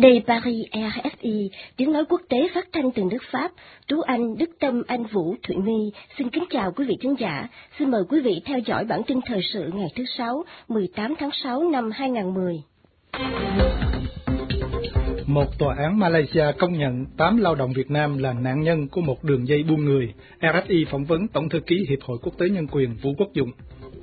Đây Paris RFI, tiếng nói quốc tế phát thanh từ nước Pháp, Tú Anh, Đức Tâm, Anh Vũ, Thụy My. Xin kính chào quý vị khán giả. Xin mời quý vị theo dõi bản tin thời sự ngày thứ Sáu, 18 tháng 6 năm 2010. Một tòa án Malaysia công nhận 8 lao động Việt Nam là nạn nhân của một đường dây buôn người. RFI phỏng vấn Tổng thư ký Hiệp hội Quốc tế Nhân quyền Vũ Quốc Dũng.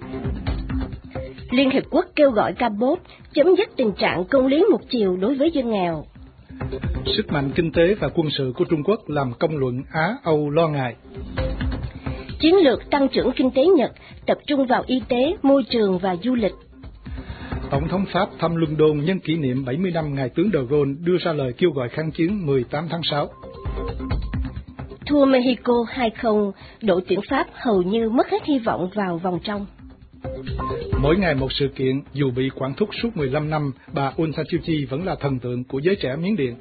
Liên Hiệp Quốc kêu gọi Campuchia chấm dứt tình trạng công lý một chiều đối với dân nghèo. Sức mạnh kinh tế và quân sự của Trung Quốc làm công luận Á-Âu lo ngại. Chiến lược tăng trưởng kinh tế Nhật tập trung vào y tế, môi trường và du lịch. Tổng thống Pháp thăm London nhân kỷ niệm 70 năm Ngài tướng de Gaulle đưa ra lời kêu gọi kháng chiến 18 tháng 6. Thua Mexico 2-0, đội tuyển Pháp hầu như mất hết hy vọng vào vòng trong. Mỗi ngày một sự kiện, dù bị quản thúc suốt 15 năm, bà Aung San Suu Kyi vẫn là thần tượng của giới trẻ Miến Điện.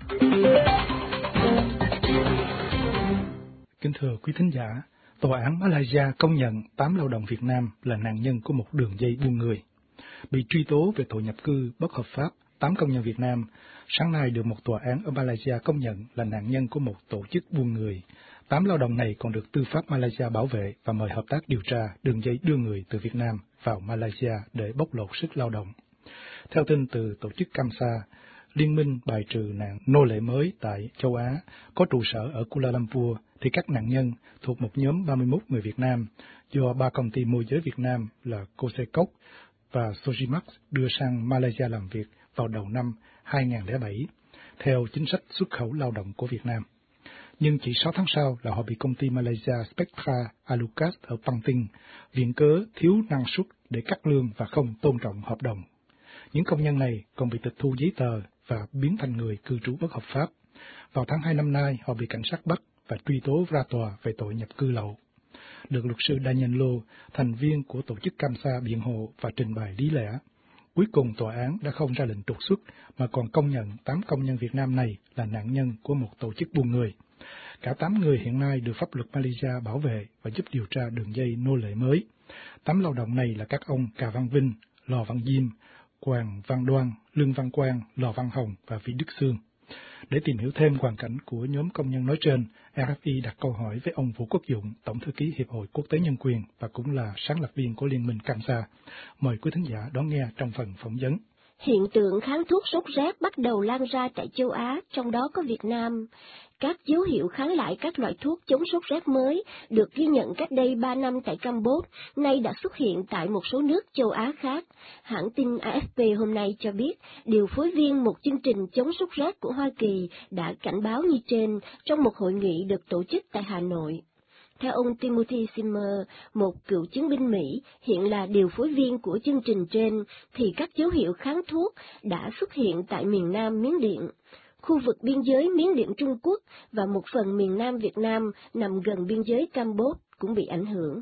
Kính thưa quý thính giả, Tòa án Malaysia công nhận 8 lao động Việt Nam là nạn nhân của một đường dây buôn người. Bị truy tố về tội nhập cư bất hợp pháp, 8 công nhân Việt Nam sáng nay được một tòa án ở Malaysia công nhận là nạn nhân của một tổ chức buôn người. 8 lao động này còn được tư pháp Malaysia bảo vệ và mời hợp tác điều tra đường dây đưa người từ Việt Nam vào Malaysia để bóc lột sức lao động. Theo tin từ tổ chức CAMSA, Liên minh bài trừ nạn nô lệ mới tại châu Á có trụ sở ở Kuala Lumpur, thì các nạn nhân thuộc một nhóm 31 người Việt Nam do 3 công ty môi giới Việt Nam là Cosecoc và Sojimax đưa sang Malaysia làm việc vào đầu năm 2007, theo chính sách xuất khẩu lao động của Việt Nam. Nhưng chỉ 6 tháng sau là họ bị công ty Malaysia Spectra Alucas ở Pang Tinh viện cớ thiếu năng suất để cắt lương và không tôn trọng hợp đồng. Những công nhân này còn bị tịch thu giấy tờ và biến thành người cư trú bất hợp pháp. Vào tháng 2 năm nay, họ bị cảnh sát bắt và truy tố ra tòa về tội nhập cư lậu. Được luật sư Daniel Lo, thành viên của tổ chức CAMSA biện hộ và trình bày lý lẽ. Cuối cùng tòa án đã không ra lệnh trục xuất mà còn công nhận 8 công nhân Việt Nam này là nạn nhân của một tổ chức buôn người. Cả 8 người hiện nay được pháp luật Malaysia bảo vệ và giúp điều tra đường dây nô lệ mới. 8 lao động này là các ông Cà Văn Vinh, Lò Văn Diêm, Hoàng Văn Đoan, Lương Văn Quang, Lò Văn Hồng và Vĩ Đức Sương. Để tìm hiểu thêm hoàn cảnh của nhóm công nhân nói trên, RFI đặt câu hỏi với ông Vũ Quốc Dũng, Tổng thư ký Hiệp hội Quốc tế Nhân quyền và cũng là sáng lập viên của Liên minh CAMSA. Mời quý thính giả đón nghe trong phần phỏng vấn. Hiện tượng kháng thuốc sốt rét bắt đầu lan ra tại châu Á, trong đó có Việt Nam. Các dấu hiệu kháng lại các loại thuốc chống sốt rét mới được ghi nhận cách đây 3 năm tại Campuchia, nay đã xuất hiện tại một số nước châu Á khác. Hãng tin AFP hôm nay cho biết, điều phối viên một chương trình chống sốt rét của Hoa Kỳ đã cảnh báo như trên trong một hội nghị được tổ chức tại Hà Nội. Theo ông Timothy Simmer, một cựu chiến binh Mỹ, hiện là điều phối viên của chương trình trên, thì các dấu hiệu kháng thuốc đã xuất hiện tại miền Nam Miến Điện. Khu vực biên giới Miến Điện Trung Quốc và một phần miền Nam Việt Nam nằm gần biên giới Campuchia cũng bị ảnh hưởng.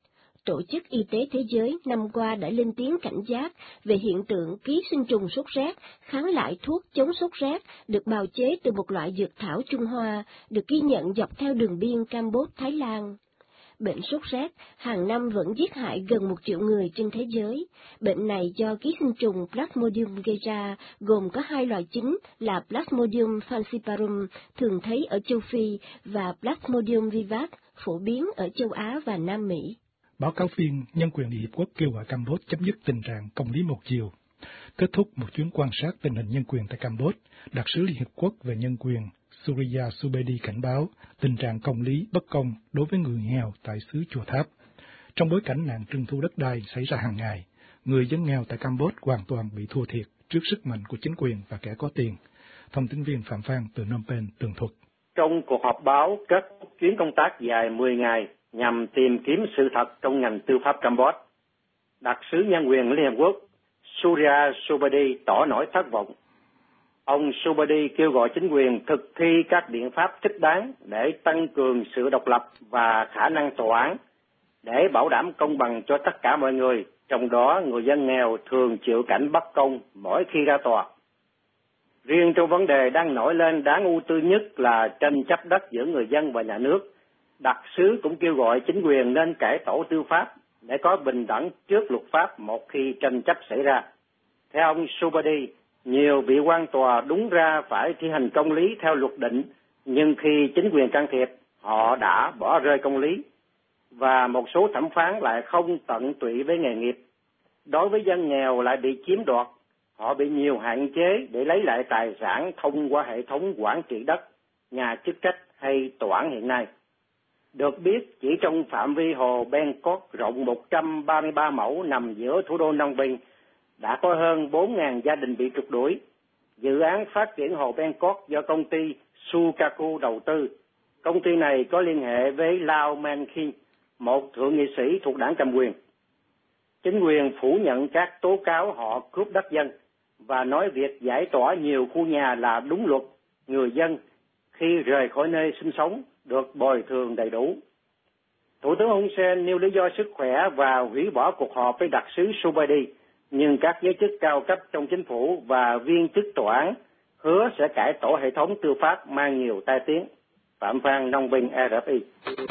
Tổ chức Y tế Thế giới năm qua đã lên tiếng cảnh giác về hiện tượng ký sinh trùng sốt rét, kháng lại thuốc chống sốt rét được bào chế từ một loại dược thảo Trung Hoa, được ghi nhận dọc theo đường biên Campuchia-Thái Lan. Bệnh sốt rét hàng năm vẫn giết hại gần 1 triệu người trên thế giới. Bệnh này do ký sinh trùng Plasmodium gây ra, gồm có 2 loại chính là Plasmodium falciparum, thường thấy ở châu Phi, và Plasmodium vivax, phổ biến ở châu Á và Nam Mỹ. Báo cáo viên Nhân quyền Liên Hiệp Quốc kêu gọi Campuchia chấm dứt tình trạng công lý một chiều. Kết thúc một chuyến quan sát tình hình nhân quyền tại Campuchia, Đặc sứ Liên Hiệp Quốc về nhân quyền Surya Subedi cảnh báo tình trạng công lý bất công đối với người nghèo tại xứ Chùa Tháp. Trong bối cảnh nạn trưng thu đất đai xảy ra hàng ngày, người dân nghèo tại Campuchia hoàn toàn bị thua thiệt trước sức mạnh của chính quyền và kẻ có tiền. Thông tin viên Phạm Phan từ Phnom Penh tường thuật. Trong cuộc họp báo kết thúc chuyến công tác dài 10 ngày nhằm tìm kiếm sự thật trong ngành tư pháp Campuchia, Đặc sứ nhân quyền Liên Hợp Quốc Surya Subedi tỏ nỗi thất vọng. Ông Subedi kêu gọi chính quyền thực thi các biện pháp thích đáng để tăng cường sự độc lập và khả năng tòa án, để bảo đảm công bằng cho tất cả mọi người, trong đó người dân nghèo thường chịu cảnh bất công mỗi khi ra tòa. Riêng trong vấn đề đang nổi lên đáng ưu tư nhất là tranh chấp đất giữa người dân và nhà nước, đặc sứ cũng kêu gọi chính quyền nên cải tổ tư pháp để có bình đẳng trước luật pháp một khi tranh chấp xảy ra. Theo ông Subedi, Nhiều vị quan tòa đúng ra phải thi hành công lý theo luật định, nhưng khi chính quyền can thiệp, họ đã bỏ rơi công lý. Và một số thẩm phán lại không tận tụy với nghề nghiệp. Đối với dân nghèo lại bị chiếm đoạt, họ bị nhiều hạn chế để lấy lại tài sản thông qua hệ thống quản trị đất, nhà chức trách hay tòa án hiện nay. Được biết, chỉ trong phạm vi hồ Bangkok rộng 133 mẫu nằm giữa thủ đô Phnom Penh, đã có hơn 4.000 gia đình bị trục đuổi. Dự án phát triển hồ Bangkok do công ty Sukaku đầu tư. Công ty này có liên hệ với Lau Man King, một thượng nghị sĩ thuộc đảng cầm quyền. Chính quyền phủ nhận các tố cáo họ cướp đất dân và nói việc giải tỏa nhiều khu nhà là đúng luật. Người dân khi rời khỏi nơi sinh sống được bồi thường đầy đủ. Thủ tướng Hun Sen nêu lý do sức khỏe và hủy bỏ cuộc họp với đặc sứ Subadi, nhưng các giới chức cao cấp trong chính phủ và viên chức tòa án hứa sẽ cải tổ hệ thống tư pháp mang nhiều tai tiếng. Phạm Phan, Phnom Penh, RFI.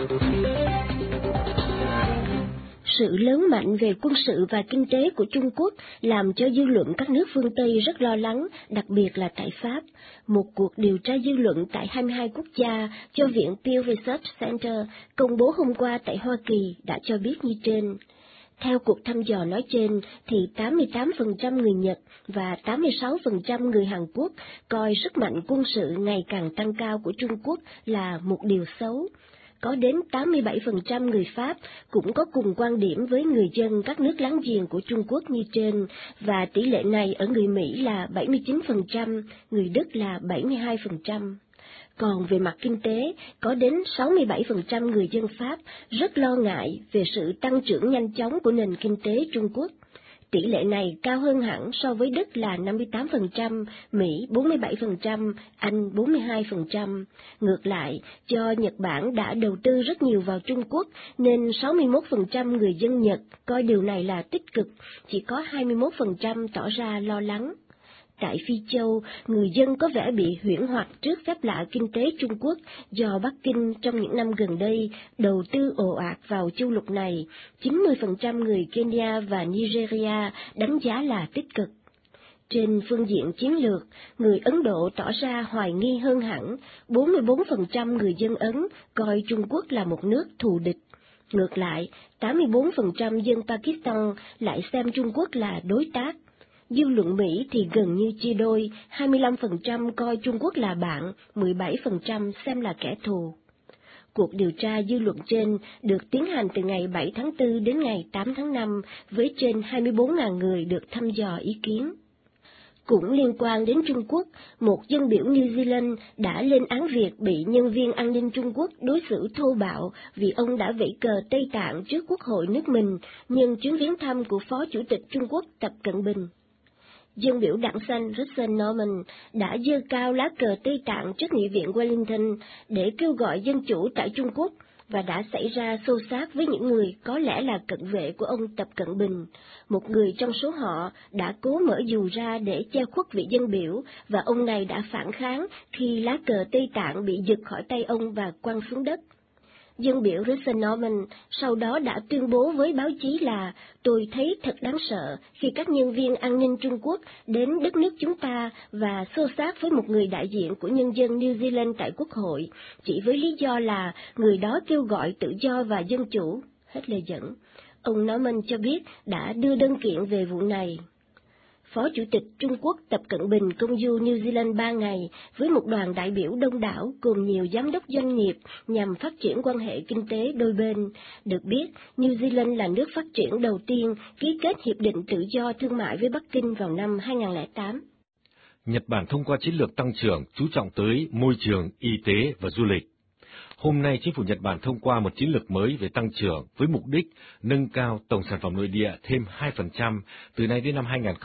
Sự lớn mạnh về quân sự và kinh tế của Trung Quốc làm cho dư luận các nước phương Tây rất lo lắng, đặc biệt là tại Pháp. Một cuộc điều tra dư luận tại 22 quốc gia do Viện Pew Research Center công bố hôm qua tại Hoa Kỳ đã cho biết như trên. Theo cuộc thăm dò nói trên, thì 88% người Nhật và 86% người Hàn Quốc coi sức mạnh quân sự ngày càng tăng cao của Trung Quốc là một điều xấu. Có đến 87% người Pháp cũng có cùng quan điểm với người dân các nước láng giềng của Trung Quốc như trên, và tỷ lệ này ở người Mỹ là 79%, người Đức là 72%. Còn về mặt kinh tế, có đến 67% người dân Pháp rất lo ngại về sự tăng trưởng nhanh chóng của nền kinh tế Trung Quốc. Tỷ lệ này cao hơn hẳn so với Đức là 58%, Mỹ 47%, Anh 42%. Ngược lại, do Nhật Bản đã đầu tư rất nhiều vào Trung Quốc, nên 61% người dân Nhật coi điều này là tích cực, chỉ có 21% tỏ ra lo lắng. Tại Phi Châu, người dân có vẻ bị huyễn hoặc trước phép lạ kinh tế Trung Quốc do Bắc Kinh trong những năm gần đây đầu tư ồ ạt vào châu lục này. 90% người Kenya và Nigeria đánh giá là tích cực. Trên phương diện chiến lược, người Ấn Độ tỏ ra hoài nghi hơn hẳn, 44% người dân Ấn coi Trung Quốc là một nước thù địch. Ngược lại, 84% dân Pakistan lại xem Trung Quốc là đối tác. Dư luận Mỹ thì gần như chia đôi, 25% coi Trung Quốc là bạn, 17% xem là kẻ thù. Cuộc điều tra dư luận trên được tiến hành từ ngày 7 tháng 4 đến ngày 8 tháng 5 với trên 24.000 người được thăm dò ý kiến. Cũng liên quan đến Trung Quốc, một dân biểu New Zealand đã lên án việc bị nhân viên an ninh Trung Quốc đối xử thô bạo vì ông đã vẫy cờ Tây Tạng trước Quốc hội nước mình nhân chuyến viếng thăm của Phó Chủ tịch Trung Quốc Tập Cận Bình. Dân biểu đảng xanh Russell Norman đã giơ cao lá cờ Tây Tạng trước Nghị viện Wellington để kêu gọi dân chủ tại Trung Quốc và đã xảy ra xô xát với những người có lẽ là cận vệ của ông Tập Cận Bình. Một người trong số họ đã cố mở dù ra để che khuất vị dân biểu và ông này đã phản kháng khi lá cờ Tây Tạng bị giật khỏi tay ông và quăng xuống đất. Dân biểu Russell Norman sau đó đã tuyên bố với báo chí là tôi thấy thật đáng sợ khi các nhân viên an ninh Trung Quốc đến đất nước chúng ta và xô xát với một người đại diện của nhân dân New Zealand tại Quốc hội, chỉ với lý do là người đó kêu gọi tự do và dân chủ. Hết lời dẫn. Ông Norman cho biết đã đưa đơn kiện về vụ này. Phó Chủ tịch Trung Quốc Tập Cận Bình công du New Zealand 3 ngày với một đoàn đại biểu đông đảo cùng nhiều giám đốc doanh nghiệp nhằm phát triển quan hệ kinh tế đôi bên. Được biết, New Zealand là nước phát triển đầu tiên ký kết Hiệp định Tự do Thương mại với Bắc Kinh vào năm 2008. Nhật Bản thông qua chiến lược tăng trưởng chú trọng tới môi trường, y tế và du lịch. Hôm nay, chính phủ Nhật Bản thông qua một chiến lược mới về tăng trưởng với mục đích nâng cao tổng sản phẩm nội địa thêm 2% từ nay đến năm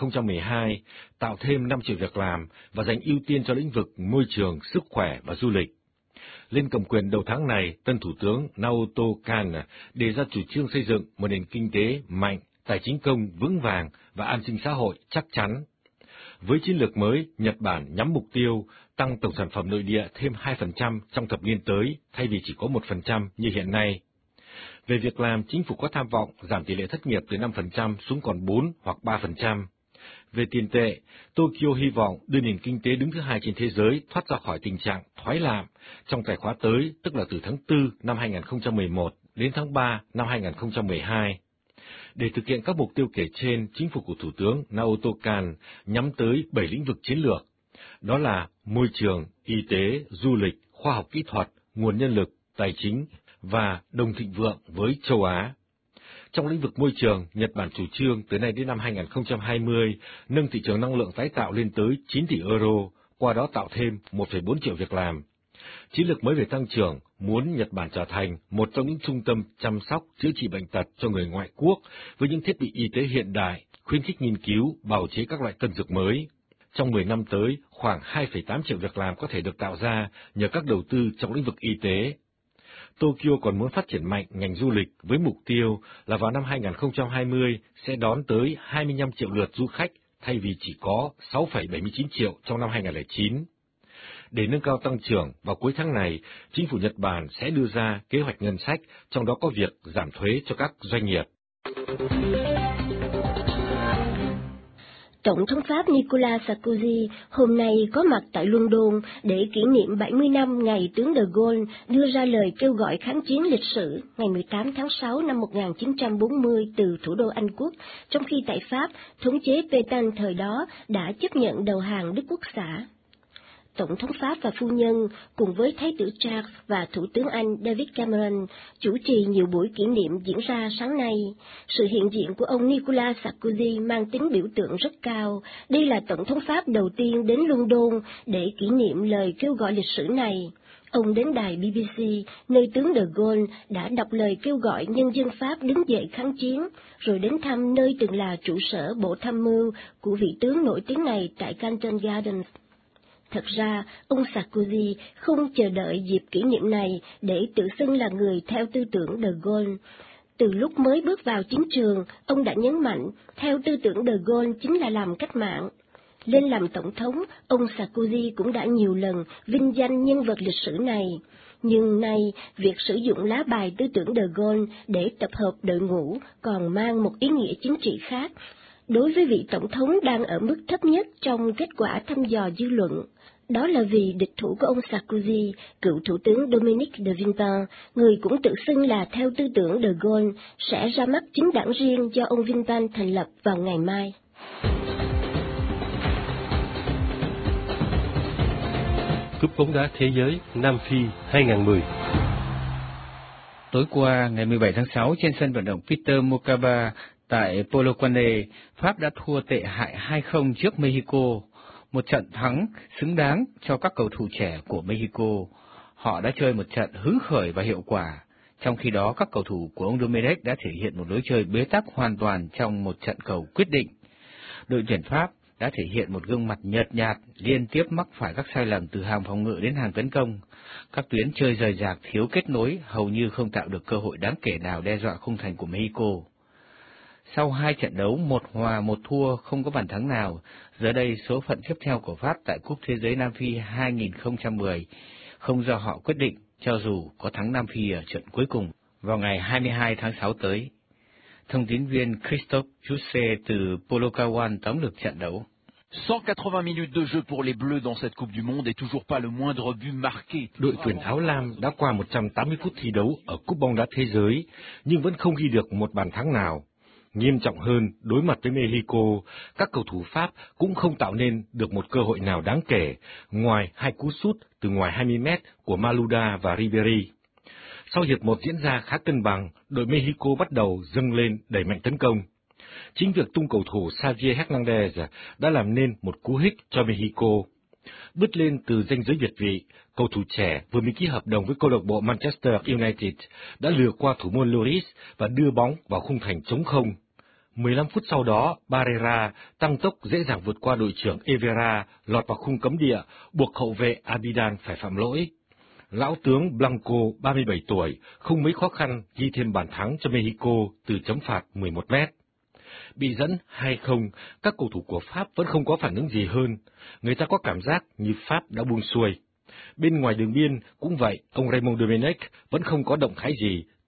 2012, tạo thêm 5 triệu việc làm và dành ưu tiên cho lĩnh vực môi trường, sức khỏe và du lịch. Lên cầm quyền đầu tháng này, tân Thủ tướng Naoto Kan đề ra chủ trương xây dựng một nền kinh tế mạnh, tài chính công vững vàng và an sinh xã hội chắc chắn. Với chiến lược mới, Nhật Bản nhắm mục tiêu tăng tổng sản phẩm nội địa thêm 2% trong thập niên tới, thay vì chỉ có 1% như hiện nay. Về việc làm, chính phủ có tham vọng giảm tỷ lệ thất nghiệp từ 5% xuống còn 4 hoặc 3%. Về tiền tệ, Tokyo hy vọng đưa nền kinh tế đứng thứ hai trên thế giới thoát ra khỏi tình trạng thoái lạm trong tài khóa tới, tức là từ tháng 4 năm 2011 đến tháng 3 năm 2012. Để thực hiện các mục tiêu kể trên, chính phủ của Thủ tướng Naoto Kan nhắm tới 7 lĩnh vực chiến lược, đó là môi trường, y tế, du lịch, khoa học kỹ thuật, nguồn nhân lực, tài chính và đồng thịnh vượng với châu Á. Trong lĩnh vực môi trường, Nhật Bản chủ trương từ nay đến năm 2020 nâng thị trường năng lượng tái tạo lên tới 9 tỷ euro, qua đó tạo thêm 1,4 triệu việc làm. Chiến lược mới về tăng trưởng muốn Nhật Bản trở thành một trong những trung tâm chăm sóc, chữa trị bệnh tật cho người ngoại quốc với những thiết bị y tế hiện đại, khuyến khích nghiên cứu, bào chế các loại tân dược mới. Trong 10 năm tới, khoảng 2,8 triệu việc làm có thể được tạo ra nhờ các đầu tư trong lĩnh vực y tế. Tokyo còn muốn phát triển mạnh ngành du lịch với mục tiêu là vào năm 2020 sẽ đón tới 25 triệu lượt du khách thay vì chỉ có 6,79 triệu trong năm 2009. Để nâng cao tăng trưởng, vào cuối tháng này, chính phủ Nhật Bản sẽ đưa ra kế hoạch ngân sách, trong đó có việc giảm thuế cho các doanh nghiệp. Tổng thống Pháp Nicolas Sarkozy hôm nay có mặt tại London để kỷ niệm 70 năm ngày tướng de Gaulle đưa ra lời kêu gọi kháng chiến lịch sử ngày 18 tháng 6 năm 1940 từ thủ đô Anh Quốc, trong khi tại Pháp, thống chế Pétain thời đó đã chấp nhận đầu hàng Đức Quốc xã. Tổng thống Pháp và phu nhân cùng với Thái tử Charles và Thủ tướng Anh David Cameron chủ trì nhiều buổi kỷ niệm diễn ra sáng nay. Sự hiện diện của ông Nicolas Sarkozy mang tính biểu tượng rất cao. Đây là Tổng thống Pháp đầu tiên đến London để kỷ niệm lời kêu gọi lịch sử này. Ông đến đài BBC, nơi tướng de Gaulle đã đọc lời kêu gọi nhân dân Pháp đứng dậy kháng chiến, rồi đến thăm nơi từng là trụ sở bộ tham mưu của vị tướng nổi tiếng này tại Canton Gardens. Thật ra, ông Sarkozy không chờ đợi dịp kỷ niệm này để tự xưng là người theo tư tưởng de Gaulle. Từ lúc mới bước vào chiến trường, ông đã nhấn mạnh, theo tư tưởng de Gaulle chính là làm cách mạng. Lên làm tổng thống, ông Sarkozy cũng đã nhiều lần vinh danh nhân vật lịch sử này. Nhưng nay, việc sử dụng lá bài tư tưởng de Gaulle để tập hợp đội ngũ còn mang một ý nghĩa chính trị khác. Đối với vị tổng thống đang ở mức thấp nhất trong kết quả thăm dò dư luận, đó là vì địch thủ của ông Sarkozy, cựu thủ tướng Dominique de Villepin, người cũng tự xưng là theo tư tưởng de Gaulle, sẽ ra mắt chính đảng riêng do ông Villepin thành lập vào ngày mai. Cúp bóng đá thế giới Nam Phi 2010. Tối qua, ngày 17 tháng 6, trên sân vận động Peter Mokaba tại Polokwane, Pháp đã thua tệ hại 2-0 trước Mexico, một trận thắng xứng đáng cho các cầu thủ trẻ của Mexico. Họ đã chơi một trận hứng khởi và hiệu quả, trong khi đó các cầu thủ của ông Domenech đã thể hiện một lối chơi bế tắc hoàn toàn trong một trận cầu quyết định. Đội tuyển Pháp đã thể hiện một gương mặt nhợt nhạt, liên tiếp mắc phải các sai lầm từ hàng phòng ngự đến hàng tấn công. Các tuyến chơi rời rạc thiếu kết nối, hầu như không tạo được cơ hội đáng kể nào đe dọa khung thành của Mexico. Sau 2 trận đấu 1 hòa 1 thua không có bàn thắng nào, giờ đây số phận tiếp theo của Pháp tại Cúp Thế giới Nam Phi 2010 không do họ quyết định, cho dù có thắng Nam Phi ở trận cuối cùng vào ngày 22 tháng 6 tới. Thông tin viên Christophe Jousset từ Polokwane tóm lược trận đấu. 180 minutes de jeu pour les Bleus dans cette Coupe du Monde et toujours pas le moindre but marqué. Đội tuyển áo lam đã qua 180 phút thi đấu ở Cúp bóng đá thế giới, nhưng vẫn không ghi được một bàn thắng nào. Nghiêm trọng hơn, đối mặt với Mexico, các cầu thủ Pháp cũng không tạo nên được một cơ hội nào đáng kể, ngoài 2 cú sút từ ngoài 20 mét của Malouda và Ribéry. Sau hiệp 1 diễn ra khá cân bằng, đội Mexico bắt đầu dâng lên đẩy mạnh tấn công. Chính việc tung cầu thủ Xavier Hernandez đã làm nên một cú hích cho Mexico. Bứt lên từ ranh giới việt vị, cầu thủ trẻ vừa mới ký hợp đồng với câu lạc bộ Manchester United đã lừa qua thủ môn Lloris và đưa bóng vào khung thành trống không. 15 phút sau đó, Barrera tăng tốc dễ dàng vượt qua đội trưởng Evera, lọt vào khung cấm địa, buộc hậu vệ Abidan phải phạm lỗi. Lão tướng Blanco, 37 tuổi, không mấy khó khăn ghi thêm bàn thắng cho Mexico từ chấm phạt 11 mét. Bị dẫn 2-0, các cầu thủ của Pháp vẫn không có phản ứng gì hơn. Người ta có cảm giác như Pháp đã buông xuôi. Bên ngoài đường biên cũng vậy, ông Raymond Domenech vẫn không có động thái gì,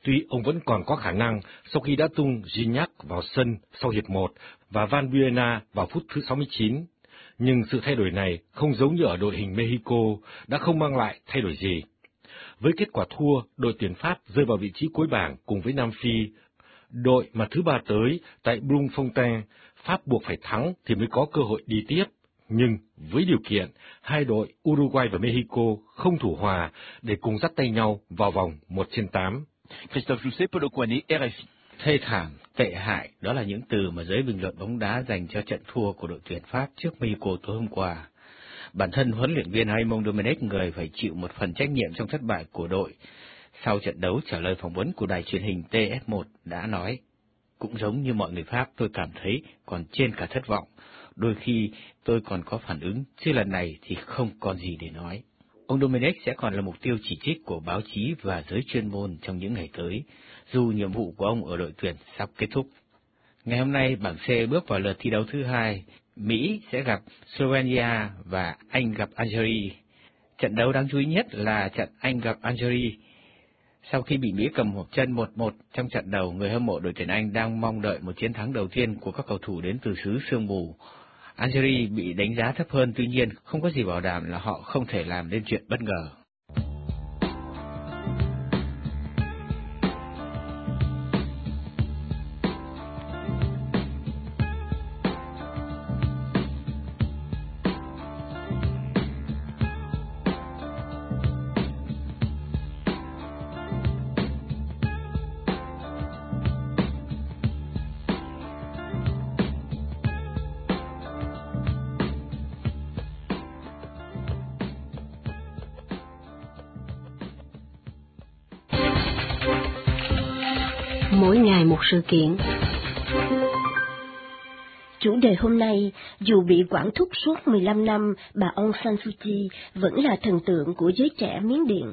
Tuy ông vẫn còn có khả năng sau khi đã tung Gignac vào sân sau hiệp 1 và Van Buena vào phút thứ 69, nhưng sự thay đổi này không giống như ở đội hình Mexico đã không mang lại thay đổi gì. Với kết quả thua, đội tuyển Pháp rơi vào vị trí cuối bảng cùng với Nam Phi, đội mà thứ 3 tới tại Bloemfontein, Pháp buộc phải thắng thì mới có cơ hội đi tiếp. Nhưng với điều kiện, hai đội Uruguay và Mexico không thủ hòa để cùng dắt tay nhau vào vòng 1/8. Christophe Jousset, Polokwane, RFI. Thê thảm, tệ hại, đó là những từ mà giới bình luận bóng đá dành cho trận thua của đội tuyển Pháp trước Mexico tối hôm qua. Bản thân huấn luyện viên Raymond Domenech, người phải chịu một phần trách nhiệm trong thất bại của đội, sau trận đấu trả lời phỏng vấn của đài truyền hình TF1 đã nói: "Cũng giống như mọi người Pháp, tôi cảm thấy còn trên cả thất vọng. Đôi khi tôi còn có phản ứng, chứ lần này thì không còn gì để nói." Ông Domenech sẽ còn là mục tiêu chỉ trích của báo chí và giới chuyên môn trong những ngày tới, dù nhiệm vụ của ông ở đội tuyển sắp kết thúc. Ngày hôm nay, bảng C bước vào lượt thi đấu thứ hai. Mỹ sẽ gặp Slovenia và Anh gặp Algeria. Trận đấu đáng chú ý nhất là trận Anh gặp Algeria. Sau khi bị Mỹ cầm hộp chân 1-1 trong trận đầu, người hâm mộ đội tuyển Anh đang mong đợi một chiến thắng đầu tiên của các cầu thủ đến từ xứ sương mù. Algeria bị đánh giá thấp hơn, tuy nhiên không có gì bảo đảm là họ không thể làm nên chuyện bất ngờ. Mỗi ngày một sự kiện. Chủ đề hôm nay, dù bị quản thúc suốt 15 năm, bà Aung San Suu Kyi vẫn là thần tượng của giới trẻ Miến Điện.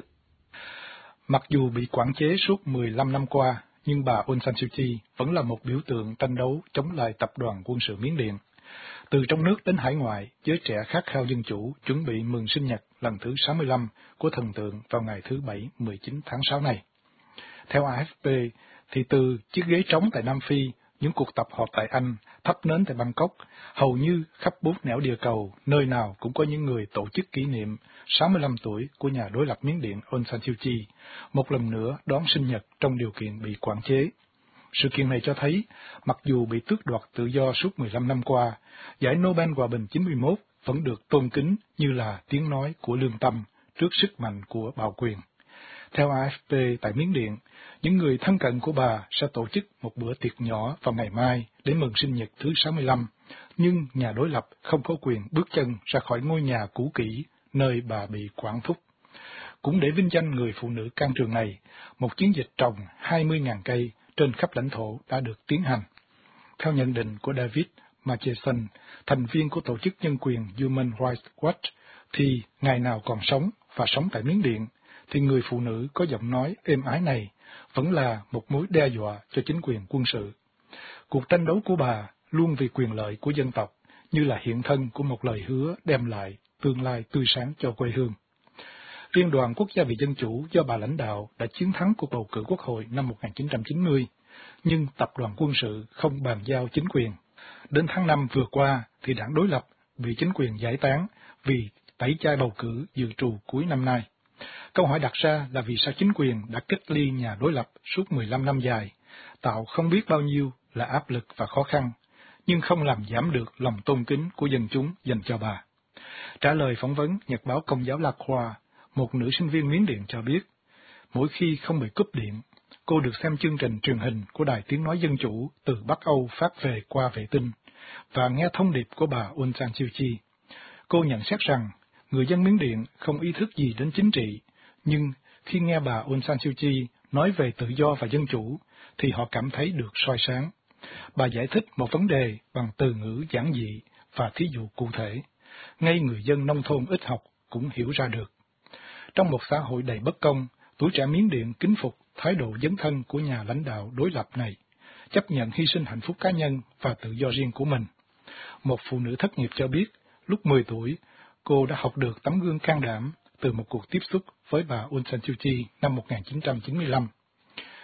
Mặc dù bị quản chế suốt 15 năm qua, nhưng bà Aung San Suu Kyi vẫn là một biểu tượng tranh đấu chống lại tập đoàn quân sự Miến Điện. Từ trong nước đến hải ngoại, giới trẻ khát khao dân chủ chuẩn bị mừng sinh nhật lần thứ 65 của thần tượng vào ngày thứ Bảy 19 tháng 6 này. Theo AFP, thì từ chiếc ghế trống tại Nam Phi, những cuộc tập họp tại Anh, thắp nến tại Bangkok, hầu như khắp bốn nẻo địa cầu, nơi nào cũng có những người tổ chức kỷ niệm 65 tuổi của nhà đối lập Miến Điện Aung San Suu Kyi, một lần nữa đón sinh nhật trong điều kiện bị quản chế. Sự kiện này cho thấy, mặc dù bị tước đoạt tự do suốt 15 năm qua, giải Nobel Hòa bình 91 vẫn được tôn kính như là tiếng nói của lương tâm trước sức mạnh của bạo quyền. Theo AFP tại Miến Điện, những người thân cận của bà sẽ tổ chức một bữa tiệc nhỏ vào ngày mai để mừng sinh nhật thứ 65, nhưng nhà đối lập không có quyền bước chân ra khỏi ngôi nhà cũ kỹ nơi bà bị quản thúc. Cũng để vinh danh người phụ nữ can trường này, một chiến dịch trồng 20.000 cây trên khắp lãnh thổ đã được tiến hành. Theo nhận định của David Matheson, thành viên của tổ chức nhân quyền Human Rights Watch, thì ngày nào còn sống và sống tại Miến Điện, thì người phụ nữ có giọng nói êm ái này vẫn là một mối đe dọa cho chính quyền quân sự. Cuộc tranh đấu của bà luôn vì quyền lợi của dân tộc, như là hiện thân của một lời hứa đem lại tương lai tươi sáng cho quê hương. Liên đoàn Quốc gia vì Dân chủ do bà lãnh đạo đã chiến thắng cuộc bầu cử quốc hội năm 1990, nhưng tập đoàn quân sự không bàn giao chính quyền. Đến tháng 5 vừa qua thì đảng đối lập bị chính quyền giải tán vì tẩy chay bầu cử dự trù cuối năm nay. Câu hỏi đặt ra là vì sao chính quyền đã cách ly nhà đối lập suốt 15 năm dài, tạo không biết bao nhiêu là áp lực và khó khăn, nhưng không làm giảm được lòng tôn kính của dân chúng dành cho bà. Trả lời phỏng vấn Nhật báo Công giáo La Croix, một nữ sinh viên Miến Điện cho biết, mỗi khi không bị cúp điện, cô được xem chương trình truyền hình của Đài Tiếng Nói Dân Chủ từ Bắc Âu phát về qua vệ tinh, và nghe thông điệp của bà Aung San Suu Kyi. Cô nhận xét rằng, người dân Miến Điện không ý thức gì đến chính trị, nhưng khi nghe bà Aung San Suu Kyi nói về tự do và dân chủ, thì họ cảm thấy được soi sáng. Bà giải thích một vấn đề bằng từ ngữ giản dị và thí dụ cụ thể, ngay người dân nông thôn ít học cũng hiểu ra được. Trong một xã hội đầy bất công, tuổi trẻ Miến Điện kính phục thái độ dấn thân của nhà lãnh đạo đối lập này, chấp nhận hy sinh hạnh phúc cá nhân và tự do riêng của mình. Một phụ nữ thất nghiệp cho biết, lúc 10 tuổi, cô đã học được tấm gương can đảm từ một cuộc tiếp xúc với bà Aung San Suu Kyi năm 1995.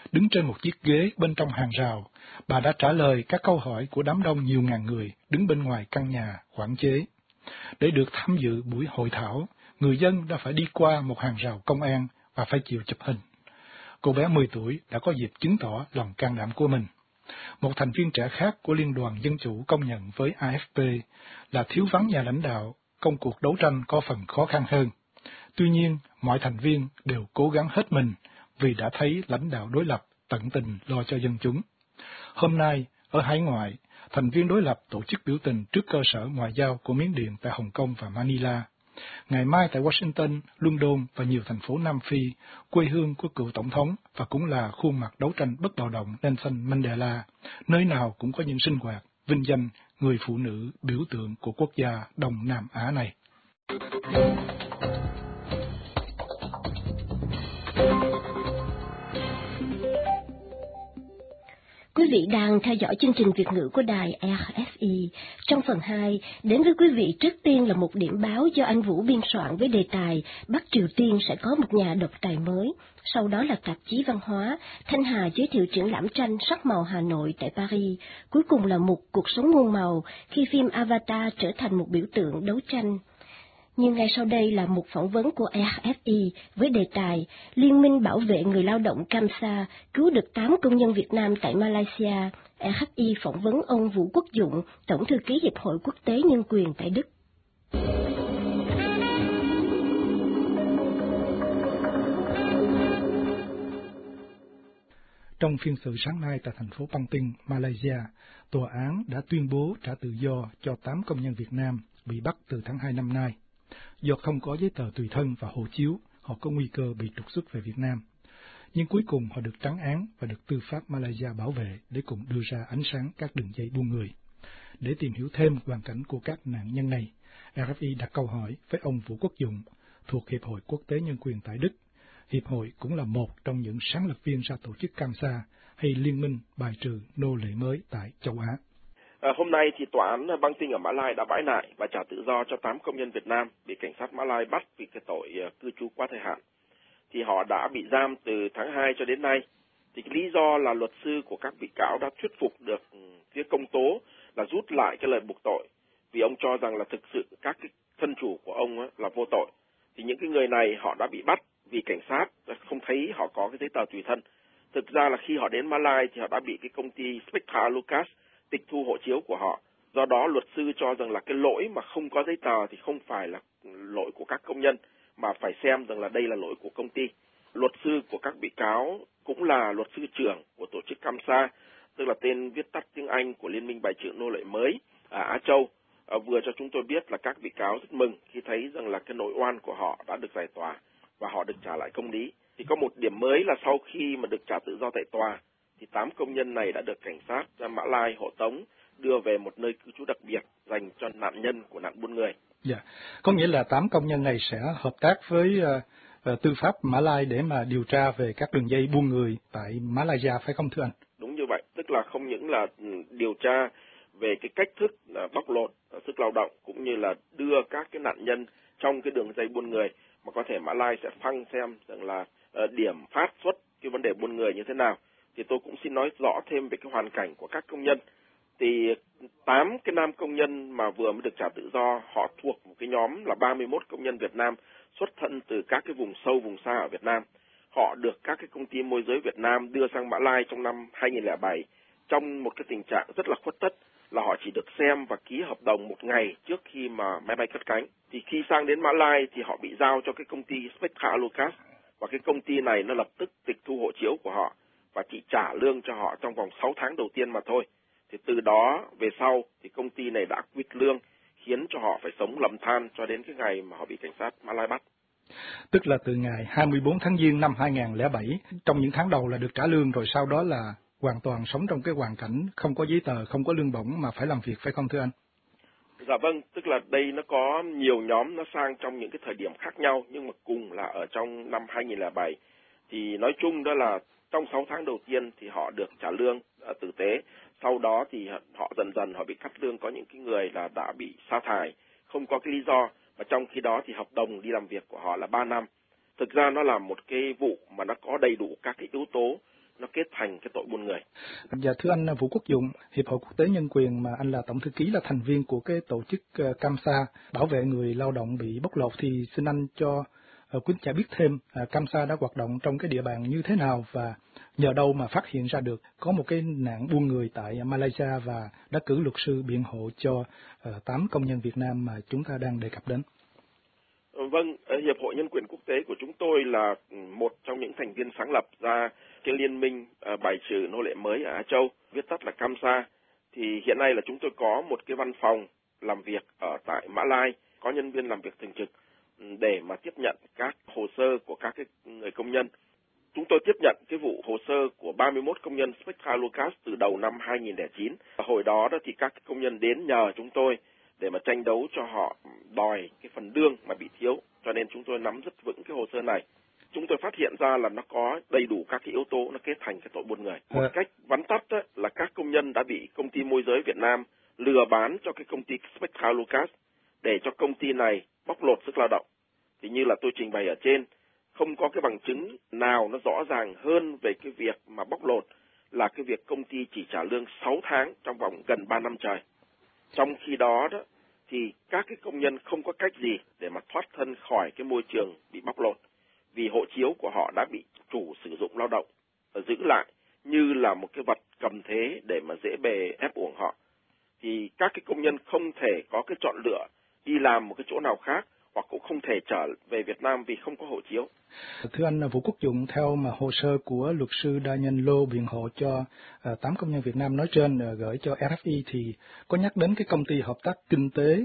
đứng trên một chiếc ghế bên trong hàng rào, bà đã trả lời các câu hỏi của đám đông nhiều ngàn người đứng bên ngoài căn nhà quản chế. Để được tham dự buổi hội thảo, người dân đã phải đi qua một hàng rào công an và phải chịu chụp hình. Cô bé 10 tuổi đã có dịp chứng tỏ lòng can đảm của mình. Một thành viên trẻ khác của Liên đoàn Dân Chủ công nhận với AFP là thiếu vắng nhà lãnh đạo, công cuộc đấu tranh có phần khó khăn hơn. Tuy nhiên, mọi thành viên đều cố gắng hết mình vì đã thấy lãnh đạo đối lập tận tình lo cho dân chúng. Hôm nay, ở hải ngoại, thành viên đối lập tổ chức biểu tình trước cơ sở ngoại giao của Miến Điện tại Hồng Kông và Manila. Ngày mai tại Washington, London và nhiều thành phố Nam Phi, quê hương của cựu tổng thống và cũng là khuôn mặt đấu tranh bất bạo động Nelson Mandela, nơi nào cũng có những sinh hoạt vinh danh người phụ nữ biểu tượng của quốc gia Đông Nam Á này. Quý vị đang theo dõi chương trình Việt ngữ của đài RFI. Trong phần 2, đến với quý vị trước tiên là một điểm báo do anh Vũ biên soạn với đề tài Bắc Triều Tiên sẽ có một nhà độc tài mới. Sau đó là tạp chí văn hóa, Thanh Hà giới thiệu triển lãm tranh sắc màu Hà Nội tại Paris. Cuối cùng là mục Cuộc sống muôn màu khi phim Avatar trở thành một biểu tượng đấu tranh. Nhưng ngay sau đây là một phỏng vấn của RFI với đề tài Liên minh bảo vệ người lao động Kamsa cứu được 8 công nhân Việt Nam tại Malaysia. RFI phỏng vấn ông Vũ Quốc Dụng, Tổng thư ký Hiệp hội Quốc tế Nhân quyền tại Đức. Trong phiên xử sáng nay tại thành phố Pangping, Malaysia, tòa án đã tuyên bố trả tự do cho 8 công nhân Việt Nam bị bắt từ tháng 2 năm nay. Do không có giấy tờ tùy thân và hộ chiếu, họ có nguy cơ bị trục xuất về Việt Nam. Nhưng cuối cùng họ được trắng án và được tư pháp Malaysia bảo vệ để cùng đưa ra ánh sáng các đường dây buôn người. Để tìm hiểu thêm hoàn cảnh của các nạn nhân này, RFI đặt câu hỏi với ông Vũ Quốc Dụng, thuộc Hiệp hội Quốc tế Nhân quyền tại Đức. Hiệp hội cũng là một trong những sáng lập viên ra tổ chức Kamsa, hay Liên minh bài trừ nô lệ mới tại châu Á. Hôm nay thì tòa án Pangping ở Mã Lai đã bãi nại và trả tự do cho 8 công nhân Việt Nam bị cảnh sát Mã Lai bắt vì cái tội cư trú quá thời hạn. Thì họ đã bị giam từ tháng 2 cho đến nay. Thì cái lý do là luật sư của các bị cáo đã thuyết phục được phía công tố là rút lại cái lời buộc tội, vì ông cho rằng là thực sự các cái thân chủ của ông là vô tội. Thì những cái người này họ đã bị bắt vì cảnh sát không thấy họ có cái giấy tờ tùy thân. Thực ra là khi họ đến Mã Lai thì họ đã bị cái công ty Spectra Lucas tịch thu hộ chiếu của họ. Do đó luật sư cho rằng là cái lỗi mà không có giấy tờ thì không phải là lỗi của các công nhân, mà phải xem rằng là đây là lỗi của công ty. Luật sư của các bị cáo cũng là luật sư trưởng của tổ chức Kamsa, tức là tên viết tắt tiếng Anh của Liên minh bài trừ nô lệ mới ở Á Châu. Vừa cho chúng tôi biết là các bị cáo rất mừng khi thấy rằng là cái nội oan của họ đã được giải tỏa và họ được trả lại công lý. Thì có một điểm mới là sau khi mà được trả tự do tại tòa, thì 8 công nhân này đã được cảnh sát Mã Lai hộ tống đưa về một nơi cư trú đặc biệt dành cho nạn nhân của nạn buôn người. Dạ, có nghĩa là 8 công nhân này sẽ hợp tác với tư pháp Mã Lai để mà điều tra về các đường dây buôn người tại Malaysia, phải không thưa anh? Đúng như vậy, tức là không những là điều tra về cái cách thức bóc lột sức lao động cũng như là đưa các cái nạn nhân trong cái đường dây buôn người, mà có thể Mã Lai sẽ phanh xem rằng là điểm phát xuất cái vấn đề buôn người như thế nào. Thì tôi cũng xin nói rõ thêm về cái hoàn cảnh của các công nhân. Thì 8 cái nam công nhân mà vừa mới được trả tự do, họ thuộc một cái nhóm là 31 công nhân Việt Nam xuất thân từ các cái vùng sâu, vùng xa ở Việt Nam. Họ được các cái công ty môi giới Việt Nam đưa sang Mã Lai trong năm 2007 trong một cái tình trạng rất là khuất tất, là họ chỉ được xem và ký hợp đồng một ngày trước khi mà máy bay cất cánh. Thì khi sang đến Mã Lai thì họ bị giao cho cái công ty Spectra Lucas, và cái công ty này nó lập tức tịch thu hộ chiếu của họ và chỉ trả lương cho họ trong vòng 6 tháng đầu tiên mà thôi. Thì từ đó về sau thì công ty này đã quỵt lương, khiến cho họ phải sống lầm than cho đến cái ngày mà họ bị cảnh sát Mã Lai bắt. Tức là từ ngày 24 tháng Giêng năm 2007, trong những tháng đầu là được trả lương, rồi sau đó là hoàn toàn sống trong cái hoàn cảnh không có giấy tờ, không có lương bổng mà phải làm việc, phải không thưa anh? Dạ vâng, tức là đây nó có nhiều nhóm nó sang trong những cái thời điểm khác nhau, nhưng mà cùng là ở trong năm 2007. Thì nói chung đó là trong 6 tháng đầu tiên thì họ được trả lương tử tế, sau đó thì họ dần dần họ bị cắt lương, có những cái người là đã bị sa thải, không có cái lý do, và trong khi đó thì hợp đồng đi làm việc của họ là 3 năm. Thực ra nó là một cái vụ mà nó có đầy đủ các cái yếu tố nó kết thành cái tội buôn người. Dạ thưa anh Vũ Quốc Dụng, Hiệp hội Quốc tế Nhân quyền mà anh là tổng thư ký, là thành viên của cái tổ chức CAMSA bảo vệ người lao động bị bóc lột, thì xin anh cho quý giả biết thêm CAMSA đã hoạt động trong cái địa bàn như thế nào và nhờ đâu mà phát hiện ra được có một cái nạn buôn người tại Malaysia và đã cử luật sư biện hộ cho 8 công nhân Việt Nam mà chúng ta đang đề cập đến. Vâng, Hiệp hội Nhân quyền Quốc tế của chúng tôi là một trong những thành viên sáng lập ra cái liên minh bài trừ nô lệ mới ở Á Châu, viết tắt là CAMSA. Thì hiện nay là chúng tôi có một cái văn phòng làm việc ở tại Mã Lai, có nhân viên làm việc thường trực để mà tiếp nhận các hồ sơ của các cái người công nhân. Chúng tôi tiếp nhận cái vụ hồ sơ của 31 công nhân Spectra Lucas từ đầu năm 2009. Hồi đó thì các công nhân đến nhờ chúng tôi để mà tranh đấu cho họ đòi cái phần lương mà bị thiếu, cho nên chúng tôi nắm rất vững cái hồ sơ này. Chúng tôi phát hiện ra là nó có đầy đủ các cái yếu tố nó kết thành cái tội buôn người. Một cách vắn tắt là các công nhân đã bị công ty môi giới Việt Nam lừa bán cho cái công ty Spectra Lucas để cho công ty này bóc lột sức lao động. Thì như là tôi trình bày ở trên, không có cái bằng chứng nào nó rõ ràng hơn về cái việc mà bóc lột là cái việc công ty chỉ trả lương 6 tháng trong vòng gần 3 năm trời. Trong khi đó thì các cái công nhân không có cách gì để mà thoát thân khỏi cái môi trường bị bóc lột, vì hộ chiếu của họ đã bị chủ sử dụng lao động giữ lại như là một cái vật cầm thế để mà dễ bề ép uổng họ. Thì các cái công nhân không thể có cái chọn lựa đi làm một cái chỗ nào khác, hoặc cũng không thể trở về Việt Nam vì không có hộ chiếu. Thưa anh Vũ Quốc Dụng, theo mà hồ sơ của luật sư Đa Nhân Lô biện hộ cho 8 công nhân Việt Nam nói trên gửi cho RFI thì có nhắc đến cái công ty hợp tác kinh tế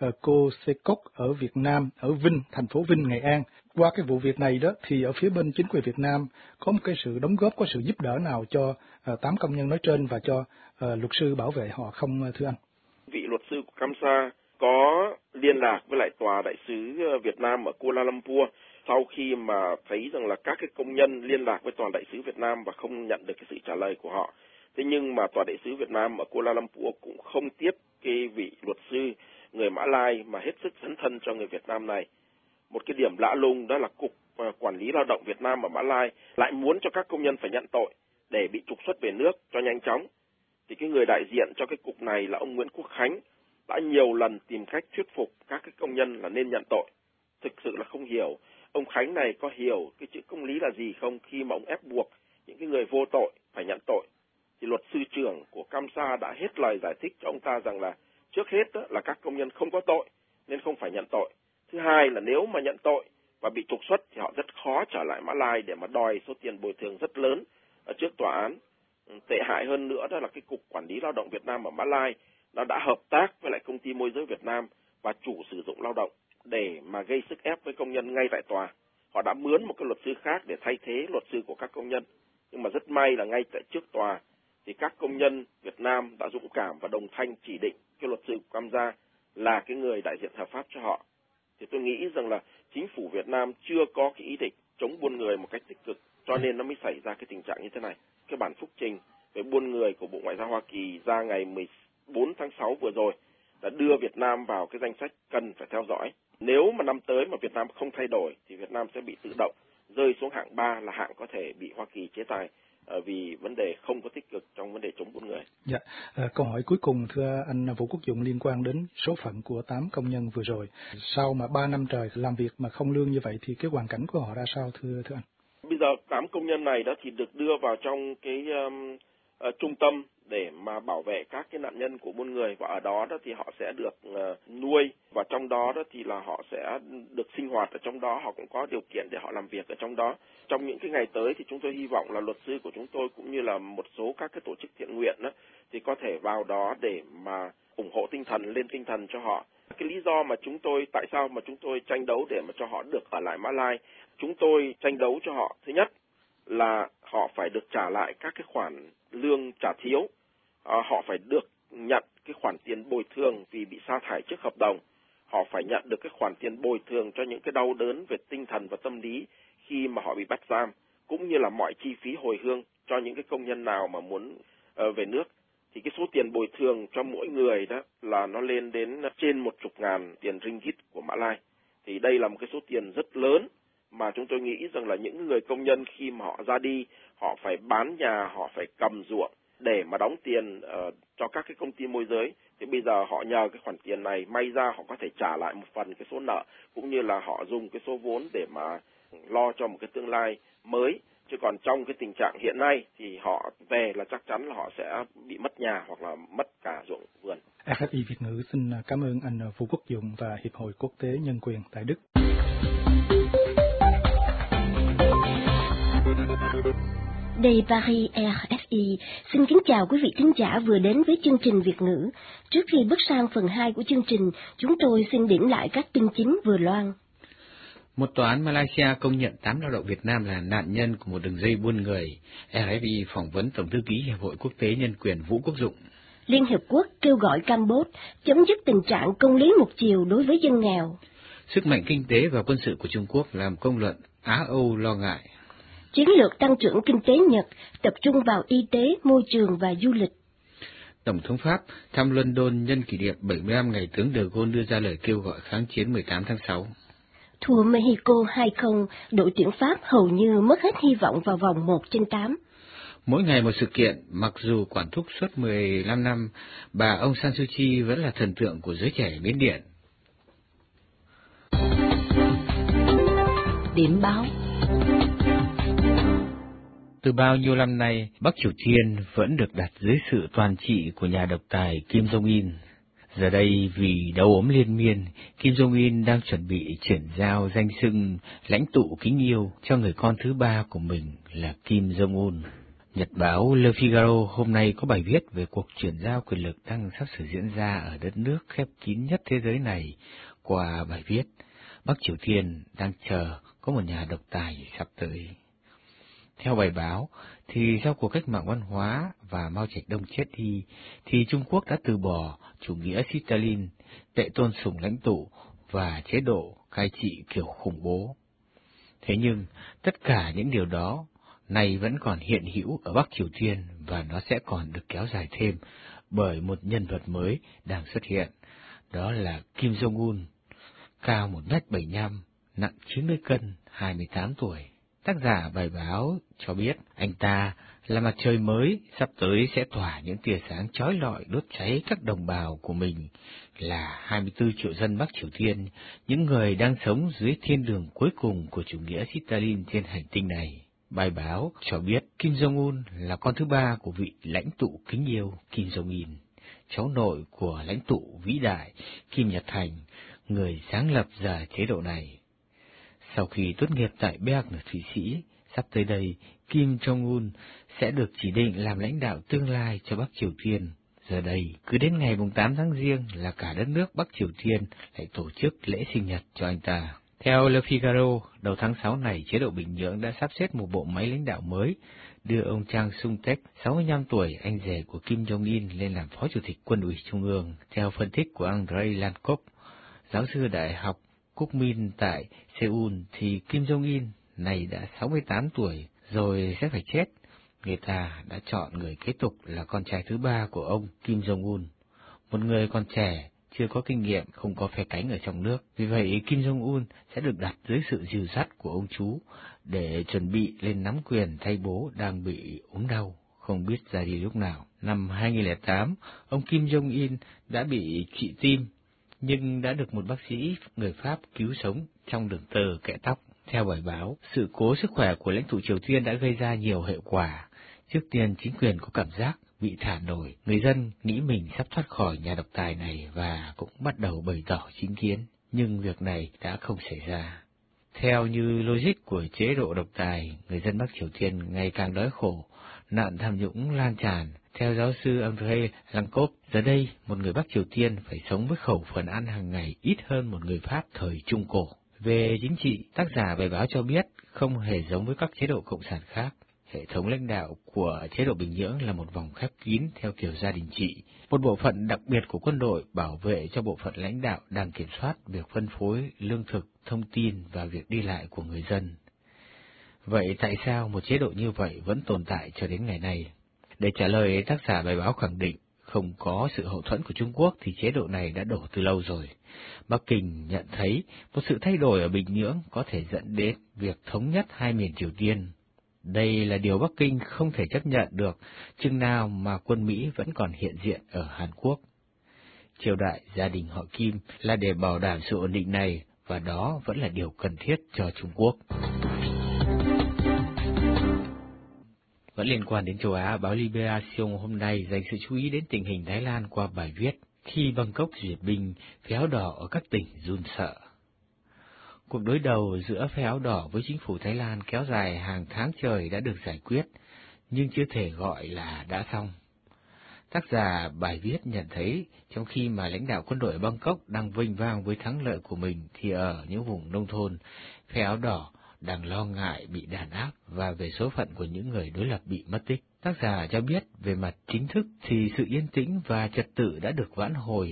Cosecoc ở Việt Nam, ở Vinh, thành phố Vinh, Nghệ An. Qua cái vụ việc này đó thì ở phía bên chính quyền Việt Nam có một cái sự đóng góp, có sự giúp đỡ nào cho 8 công nhân nói trên và cho luật sư bảo vệ họ không thưa anh? Vị luật sư của CAMSA có liên lạc với lại tòa đại sứ Việt Nam ở Kuala Lumpur sau khi mà thấy rằng là các cái công nhân liên lạc với tòa đại sứ Việt Nam và không nhận được cái sự trả lời của họ. Thế nhưng mà tòa đại sứ Việt Nam ở Kuala Lumpur cũng không tiếp cái vị luật sư người Mã Lai mà hết sức dấn thân cho người Việt Nam này. Một cái điểm lạ lùng đó là Cục Quản lý Lao động Việt Nam ở Mã Lai lại muốn cho các công nhân phải nhận tội để bị trục xuất về nước cho nhanh chóng. Thì cái người đại diện cho cái cục này là ông Nguyễn Quốc Khánh đã nhiều lần tìm cách thuyết phục các cái công nhân là nên nhận tội. Thực sự là không hiểu ông Khánh này có hiểu cái chữ công lý là gì không khi mà ông ép buộc những cái người vô tội phải nhận tội. Thì luật sư trưởng của CAMSA đã hết lời giải thích cho ông ta rằng là trước hết là các công nhân không có tội nên không phải nhận tội. Thứ hai là nếu mà nhận tội và bị trục xuất thì họ rất khó trở lại Mã Lai để mà đòi số tiền bồi thường rất lớn ở trước tòa án. Tệ hại hơn nữa đó là cái Cục Quản lý Lao động Việt Nam ở Mã Lai nó đã hợp tác với lại công ty môi giới Việt Nam và chủ sử dụng lao động để mà gây sức ép với công nhân ngay tại tòa. Họ đã mướn một cái luật sư khác để thay thế luật sư của các công nhân. Nhưng mà rất may là ngay tại trước tòa thì các công nhân Việt Nam đã dũng cảm và đồng thanh chỉ định cái luật sư của CAMSA là cái người đại diện hợp pháp cho họ. Thì tôi nghĩ rằng là chính phủ Việt Nam chưa có cái ý định chống buôn người một cách tích cực, cho nên nó mới xảy ra cái tình trạng như thế này. Cái bản phúc trình về buôn người của Bộ Ngoại giao Hoa Kỳ ra ngày 14 tháng 6 vừa rồi đã đưa Việt Nam vào cái danh sách cần phải theo dõi. Nếu mà năm tới mà Việt Nam không thay đổi thì Việt Nam sẽ bị tự động rơi xuống hạng 3 là hạng có thể bị Hoa Kỳ chế tài vì vấn đề không có tích cực trong vấn đề chống buôn người. Dạ, câu hỏi cuối cùng thưa anh Vũ Quốc Dụng liên quan đến số phận của 8 công nhân vừa rồi. Sau mà 3 năm trời làm việc mà không lương như vậy thì cái hoàn cảnh của họ ra sao thưa anh? Bây giờ 8 công nhân này đó thì được đưa vào trong cái trung tâm để mà bảo vệ các cái nạn nhân của buôn người, và ở đó thì họ sẽ được nuôi, và trong đó thì là họ sẽ được sinh hoạt ở trong đó, họ cũng có điều kiện để họ làm việc ở trong đó. Trong những cái ngày tới thì chúng tôi hy vọng là luật sư của chúng tôi cũng như là một số các cái tổ chức thiện nguyện thì có thể vào đó để mà ủng hộ tinh thần, lên tinh thần cho họ. Cái lý do mà tại sao mà chúng tôi tranh đấu để mà cho họ được ở lại Mã Lai, chúng tôi tranh đấu cho họ, thứ nhất là họ phải được trả lại các cái khoản lương trả thiếu, họ phải được nhận cái khoản tiền bồi thường vì bị sa thải trước hợp đồng, họ phải nhận được cái khoản tiền bồi thường cho những cái đau đớn về tinh thần và tâm lý khi mà họ bị bắt giam, cũng như là mọi chi phí hồi hương cho những cái công nhân nào mà muốn về nước. Thì cái số tiền bồi thường cho mỗi người đó là nó lên đến trên 10.000 tiền ringgit của Mã Lai. Thì đây là một cái số tiền rất lớn mà chúng tôi nghĩ rằng là những người công nhân khi mà họ ra đi, họ phải bán nhà, họ phải cầm ruộng để mà đóng tiền cho các cái công ty môi giới. Thì bây giờ họ nhờ cái khoản tiền này, may ra họ có thể trả lại một phần cái số nợ, cũng như là họ dùng cái số vốn để mà lo cho một cái tương lai mới. Chứ còn trong cái tình trạng hiện nay thì họ về là chắc chắn là họ sẽ bị mất nhà hoặc là mất cả ruộng vườn. RFI Việt ngữ xin cảm ơn anh Vũ Quốc Dụng và Hiệp hội Quốc tế Nhân quyền tại Đức. Đây Paris RFI, xin kính chào quý vị thính giả vừa đến với chương trình Việt ngữ. Trước khi bước sang phần 2 của chương trình, chúng tôi xin điểm lại các tin chính vừa loan. Một tòa án Malaysia công nhận 8 lao động Việt Nam là nạn nhân của một đường dây buôn người. RFI phỏng vấn Tổng thư ký Hiệp hội Quốc tế Nhân quyền Vũ Quốc Dụng. Liên Hiệp Quốc kêu gọi Campuchia chấm dứt tình trạng công lý một chiều đối với dân nghèo. Sức mạnh kinh tế và quân sự của Trung Quốc làm công luận Á-Âu lo ngại. Chiến lược tăng trưởng kinh tế Nhật tập trung vào y tế, môi trường và du lịch. Tổng thống Pháp thăm London nhân kỷ niệm 75 ngày tướng De Gaulle đưa ra lời kêu gọi kháng chiến 18 tháng 6. Thua Mexico 2-0, đội tuyển Pháp hầu như mất hết hy vọng vào vòng 1/8. Mỗi ngày một sự kiện, mặc dù quản thúc suốt 15 năm, bà Aung San Suu Kyi vẫn là thần tượng của giới trẻ Miến Điện. Điểm báo. Từ bao nhiêu năm nay, Bắc Triều Tiên vẫn được đặt dưới sự toàn trị của nhà độc tài Kim Jong-un. Giờ đây vì đau ốm liên miên, Kim Jong-un đang chuẩn bị chuyển giao danh xưng lãnh tụ kính yêu cho người con thứ ba của mình là Kim Jong-un. Nhật báo Le Figaro hôm nay có bài viết về cuộc chuyển giao quyền lực đang sắp sửa diễn ra ở đất nước khép kín nhất thế giới này. Qua bài viết, Bắc Triều Tiên đang chờ có một nhà độc tài sắp tới. Theo bài báo, thì sau cuộc cách mạng văn hóa và Mao Trạch-đông chết đi, thì Trung Quốc đã từ bỏ chủ nghĩa Stalin, tệ tôn sùng lãnh tụ và chế độ cai trị kiểu khủng bố. Thế nhưng, tất cả những điều đó này vẫn còn hiện hữu ở Bắc Triều Tiên và nó sẽ còn được kéo dài thêm bởi một nhân vật mới đang xuất hiện, đó là Kim Jong-un, cao 1m75, nặng 90 cân, 28 tuổi. Tác giả bài báo cho biết anh ta là mặt trời mới sắp tới sẽ tỏa những tia sáng chói lọi đốt cháy các đồng bào của mình là 24 triệu dân Bắc Triều Tiên, những người đang sống dưới thiên đường cuối cùng của chủ nghĩa Stalin trên hành tinh này. Bài báo cho biết Kim Jong-un là con thứ ba của vị lãnh tụ kính yêu Kim Jong-il, cháu nội của lãnh tụ vĩ đại Kim Nhật Thành, người sáng lập ra chế độ này. Sau khi tốt nghiệp tại Bern ở Thụy Sĩ, sắp tới đây, Kim Jong-un sẽ được chỉ định làm lãnh đạo tương lai cho Bắc Triều Tiên. Giờ đây, cứ đến ngày 8 tháng Giêng là cả đất nước Bắc Triều Tiên lại tổ chức lễ sinh nhật cho anh ta. Theo Le Figaro, đầu tháng 6 này, chế độ Bình Nhưỡng đã sắp xếp một bộ máy lãnh đạo mới, đưa ông Chang Sung-taek, 65 tuổi, anh rể của Kim Jong-il lên làm Phó Chủ tịch Quân ủy Trung ương. Theo phân tích của Andrei Lankov, giáo sư Đại học Quốc Minh tại Seoul, thì Kim Jong-il này đã 68 tuổi rồi sẽ phải chết. Người ta đã chọn người kế tục là con trai thứ ba của ông Kim Jong-un, một người còn trẻ, chưa có kinh nghiệm, không có phe cánh ở trong nước. Vì vậy, Kim Jong-un sẽ được đặt dưới sự dìu dắt của ông chú để chuẩn bị lên nắm quyền thay bố đang bị ốm đau, không biết ra đi lúc nào. Năm 2008, ông Kim Jong-il đã bị trụy tim, nhưng đã được một bác sĩ người Pháp cứu sống trong đường tơ kẽ tóc. Theo bài báo, sự cố sức khỏe của lãnh tụ Triều Tiên đã gây ra nhiều hệ quả. Trước tiên, chính quyền có cảm giác bị thả nổi, người dân nghĩ mình sắp thoát khỏi nhà độc tài này và cũng bắt đầu bày tỏ chính kiến, nhưng việc này đã không xảy ra. Theo như logic của chế độ độc tài, người dân Bắc Triều Tiên ngày càng đói khổ, nạn tham nhũng lan tràn. Theo giáo sư Andrei Lankov, giờ đây một người Bắc Triều Tiên phải sống với khẩu phần ăn hàng ngày ít hơn một người Pháp thời Trung Cổ. Về chính trị, tác giả bài báo cho biết không hề giống với các chế độ cộng sản khác. Hệ thống lãnh đạo của chế độ Bình Nhưỡng là một vòng khép kín theo kiểu gia đình trị. Một bộ phận đặc biệt của quân đội bảo vệ cho bộ phận lãnh đạo đang kiểm soát việc phân phối lương thực, thông tin và việc đi lại của người dân. Vậy tại sao một chế độ như vậy vẫn tồn tại cho đến ngày nay? Để trả lời, tác giả bài báo khẳng định không có sự hậu thuẫn của Trung Quốc thì chế độ này đã đổ từ lâu rồi. Bắc Kinh nhận thấy một sự thay đổi ở Bình Nhưỡng có thể dẫn đến việc thống nhất hai miền Triều Tiên. Đây là điều Bắc Kinh không thể chấp nhận được, chừng nào mà quân Mỹ vẫn còn hiện diện ở Hàn Quốc. Triều đại gia đình họ Kim là để bảo đảm sự ổn định này, và đó vẫn là điều cần thiết cho Trung Quốc. Vẫn liên quan đến châu Á, báo Libération hôm nay dành sự chú ý đến tình hình Thái Lan qua bài viết khi Bangkok duyệt binh, phe áo đỏ ở các tỉnh run sợ. Cuộc đối đầu giữa phe áo đỏ với chính phủ Thái Lan kéo dài hàng tháng trời đã được giải quyết, nhưng chưa thể gọi là đã xong. Tác giả bài viết nhận thấy, trong khi mà lãnh đạo quân đội ở Bangkok đang vinh vang với thắng lợi của mình, thì ở những vùng nông thôn, phe áo đỏ đang lo ngại bị đàn áp và về số phận của những người đối lập bị mất tích. Tác giả cho biết về mặt chính thức thì sự yên tĩnh và trật tự đã được vãn hồi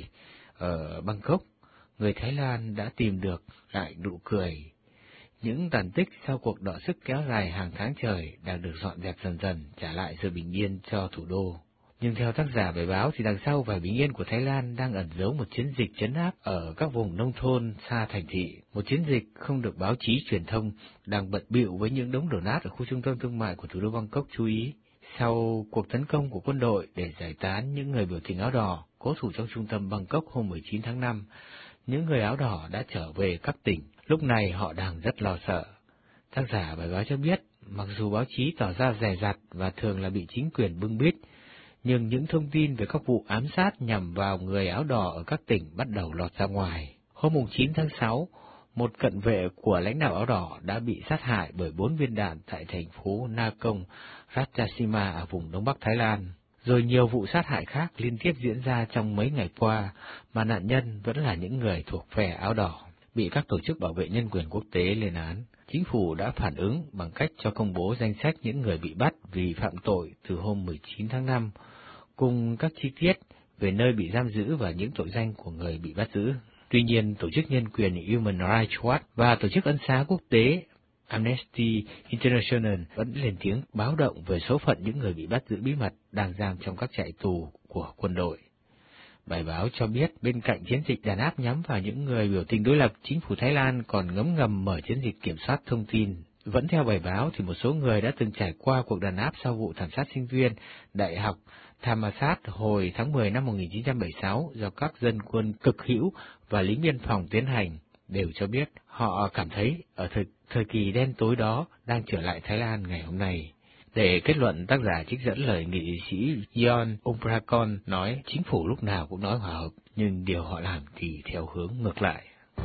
ở Bangkok. Người Thái Lan đã tìm được lại nụ cười. Những tàn tích sau cuộc đọ sức kéo dài hàng tháng trời đang được dọn dẹp dần dần, trả lại sự bình yên cho thủ đô. Nhưng theo tác giả bài báo thì đằng sau vẻ bình yên của Thái Lan đang ẩn giấu một chiến dịch trấn áp ở các vùng nông thôn xa thành thị. Một chiến dịch không được báo chí truyền thông đang bận bịu với những đống đổ nát ở khu trung tâm thương mại của thủ đô Bangkok chú ý. Sau cuộc tấn công của quân đội để giải tán những người biểu tình áo đỏ cố thủ trong trung tâm Bangkok hôm 19 tháng 5, những người áo đỏ đã trở về các tỉnh. Lúc này họ đang rất lo sợ. Tác giả bài báo cho biết, mặc dù báo chí tỏ ra dè dặt và thường là bị chính quyền bưng bít, nhưng những thông tin về các vụ ám sát nhằm vào người áo đỏ ở các tỉnh bắt đầu lọt ra ngoài. Hôm 9 tháng 6, một cận vệ của lãnh đạo áo đỏ đã bị sát hại bởi 4 viên đạn tại thành phố Nakhon Ratchasima ở vùng Đông Bắc Thái Lan. Rồi nhiều vụ sát hại khác liên tiếp diễn ra trong mấy ngày qua, mà nạn nhân vẫn là những người thuộc phe áo đỏ, bị các tổ chức bảo vệ nhân quyền quốc tế lên án. Chính phủ đã phản ứng bằng cách cho công bố danh sách những người bị bắt vì phạm tội từ hôm 19 tháng 5, cùng các chi tiết về nơi bị giam giữ và những tội danh của người bị bắt giữ. Tuy nhiên, tổ chức nhân quyền Human Rights Watch và tổ chức ân xá quốc tế Amnesty International vẫn lên tiếng báo động về số phận những người bị bắt giữ bí mật đang giam trong các trại tù của quân đội. Bài báo cho biết bên cạnh chiến dịch đàn áp nhắm vào những người biểu tình đối lập, chính phủ Thái Lan còn ngấm ngầm mở chiến dịch kiểm soát thông tin. Vẫn theo bài báo thì một số người đã từng trải qua cuộc đàn áp sau vụ thảm sát sinh viên Đại học Thammasat hồi tháng 10 năm 1976 do các dân quân cực hữu và lính biên phòng tiến hành, đều cho biết họ cảm thấy ở thời kỳ đen tối đó đang trở lại Thái Lan ngày hôm nay. Để kết luận, tác giả trích dẫn lời nghị sĩ Yon Umprakon nói chính phủ lúc nào cũng nói hòa hợp, nhưng điều họ làm thì theo hướng ngược lại.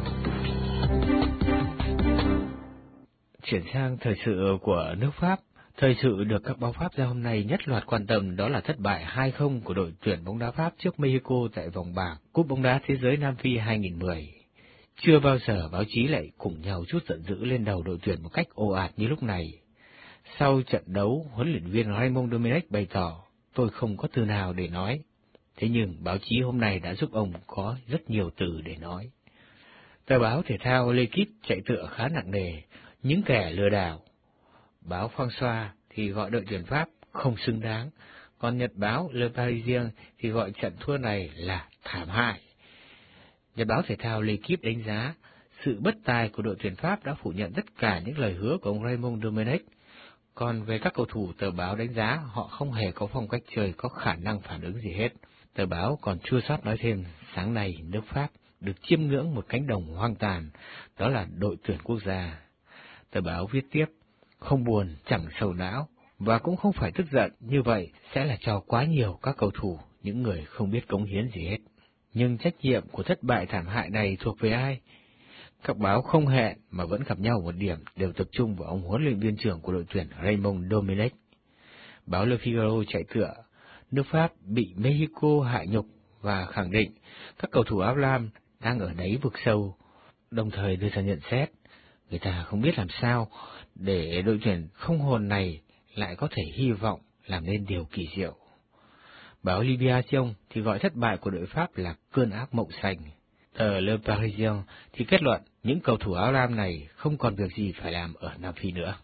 Chuyển sang thời sự của nước Pháp. Thời sự được các báo Pháp ra hôm nay nhất loạt quan tâm đó là thất bại 2-0 của đội tuyển bóng đá Pháp trước Mexico tại vòng bảng Cúp bóng đá Thế giới Nam Phi 2010. Chưa bao giờ báo chí lại cùng nhau trút giận dữ lên đầu đội tuyển một cách ồ ạt như lúc này. Sau trận đấu, huấn luyện viên Raymond Domenech bày tỏ, tôi không có từ nào để nói. Thế nhưng báo chí hôm nay đã giúp ông có rất nhiều từ để nói. Tờ báo thể thao L'Équipe chạy tựa khá nặng nề, những kẻ lừa đảo. Báo François thì gọi đội tuyển Pháp không xứng đáng, còn nhật báo Le Parisien thì gọi trận thua này là thảm hại. Nhật báo thể thao L'Équipe đánh giá, sự bất tài của đội tuyển Pháp đã phủ nhận tất cả những lời hứa của ông Raymond Domenech. Còn về các cầu thủ, tờ báo đánh giá họ không hề có phong cách chơi có khả năng phản ứng gì hết. Tờ báo còn chua xót nói thêm, sáng nay nước Pháp được chiêm ngưỡng một cánh đồng hoang tàn, đó là đội tuyển quốc gia. Tờ báo viết tiếp, không buồn, chẳng sầu não, và cũng không phải tức giận, như vậy sẽ là cho quá nhiều các cầu thủ, những người không biết cống hiến gì hết. Nhưng trách nhiệm của thất bại thảm hại này thuộc về ai? Các báo không hẹn mà vẫn gặp nhau một điểm, đều tập trung vào ông huấn luyện viên trưởng của đội tuyển Raymond Domenech. Báo Le Figaro chạy tựa, nước Pháp bị Mexico hạ nhục và khẳng định các cầu thủ áo lam đang ở đáy vực sâu, đồng thời đưa ra nhận xét, người ta không biết làm sao để đội tuyển không hồn này lại có thể hy vọng làm nên điều kỳ diệu. Báo Libération thì gọi thất bại của đội Pháp là cơn ác mộng xanh. Tờ Le Parisien thì kết luận những cầu thủ áo lam này không còn việc gì phải làm ở Nam Phi nữa.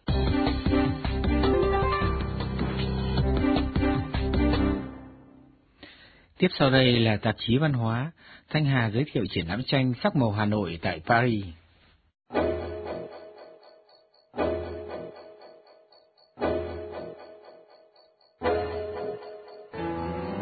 Tiếp sau đây là tạp chí văn hóa. Thanh Hà giới thiệu triển lãm tranh Sắc màu Hà Nội tại Paris.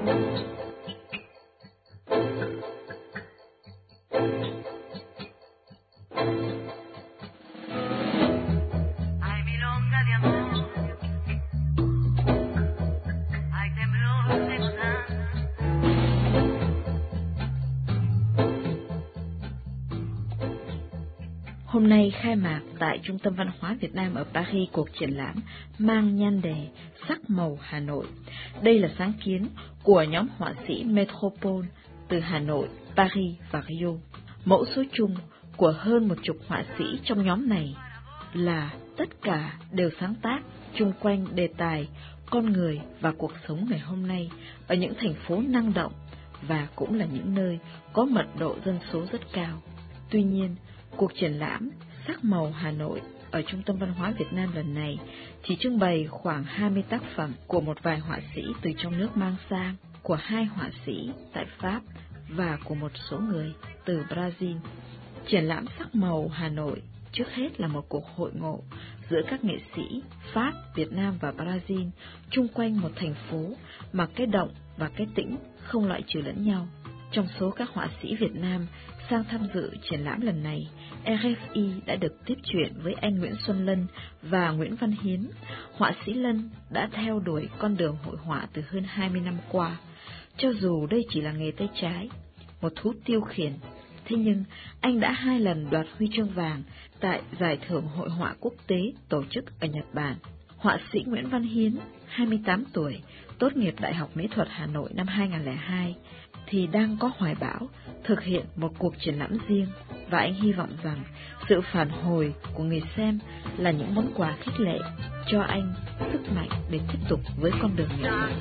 Hôm nay khai mạc tại Trung tâm Văn hóa Việt Nam ở Paris cuộc triển lãm mang nhan đề Sắc màu Hà Nội. Đây là sáng kiến của nhóm họa sĩ Métropole từ Hà Nội, Paris và Rio. Mẫu số chung của hơn 10 họa sĩ trong nhóm này là tất cả đều sáng tác chung quanh đề tài con người và cuộc sống ngày hôm nay ở những thành phố năng động và cũng là những nơi có mật độ dân số rất cao. Tuy nhiên, cuộc triển lãm Sắc màu Hà Nội ở Trung tâm Văn hóa Việt Nam lần này chỉ trưng bày khoảng 20 tác phẩm của một vài họa sĩ từ trong nước mang sang, của 2 họa sĩ tại Pháp và của một số người từ Brazil. Triển lãm Sắc màu Hà Nội trước hết là một cuộc hội ngộ giữa các nghệ sĩ Pháp, Việt Nam và Brazil chung quanh một thành phố mà cái động và cái tĩnh không loại trừ lẫn nhau. Trong số các họa sĩ Việt Nam sang tham dự triển lãm lần này, RFI đã được tiếp chuyện với anh Nguyễn Xuân Lân và Nguyễn Văn Hiến. Họa sĩ Lân đã theo đuổi con đường hội họa từ hơn 20 năm qua. Cho dù đây chỉ là nghề tay trái, một thú tiêu khiển, thế nhưng anh đã 2 lần đoạt huy chương vàng tại Giải thưởng Hội họa quốc tế tổ chức ở Nhật Bản. Họa sĩ Nguyễn Văn Hiến, 28 tuổi, tốt nghiệp Đại học Mỹ thuật Hà Nội năm 2002, thì đang có hoài bão thực hiện một cuộc triển lãm riêng, và anh hy vọng rằng sự phản hồi của người xem là những món quà khích lệ cho anh sức mạnh để tiếp tục với con đường nghệ thuật.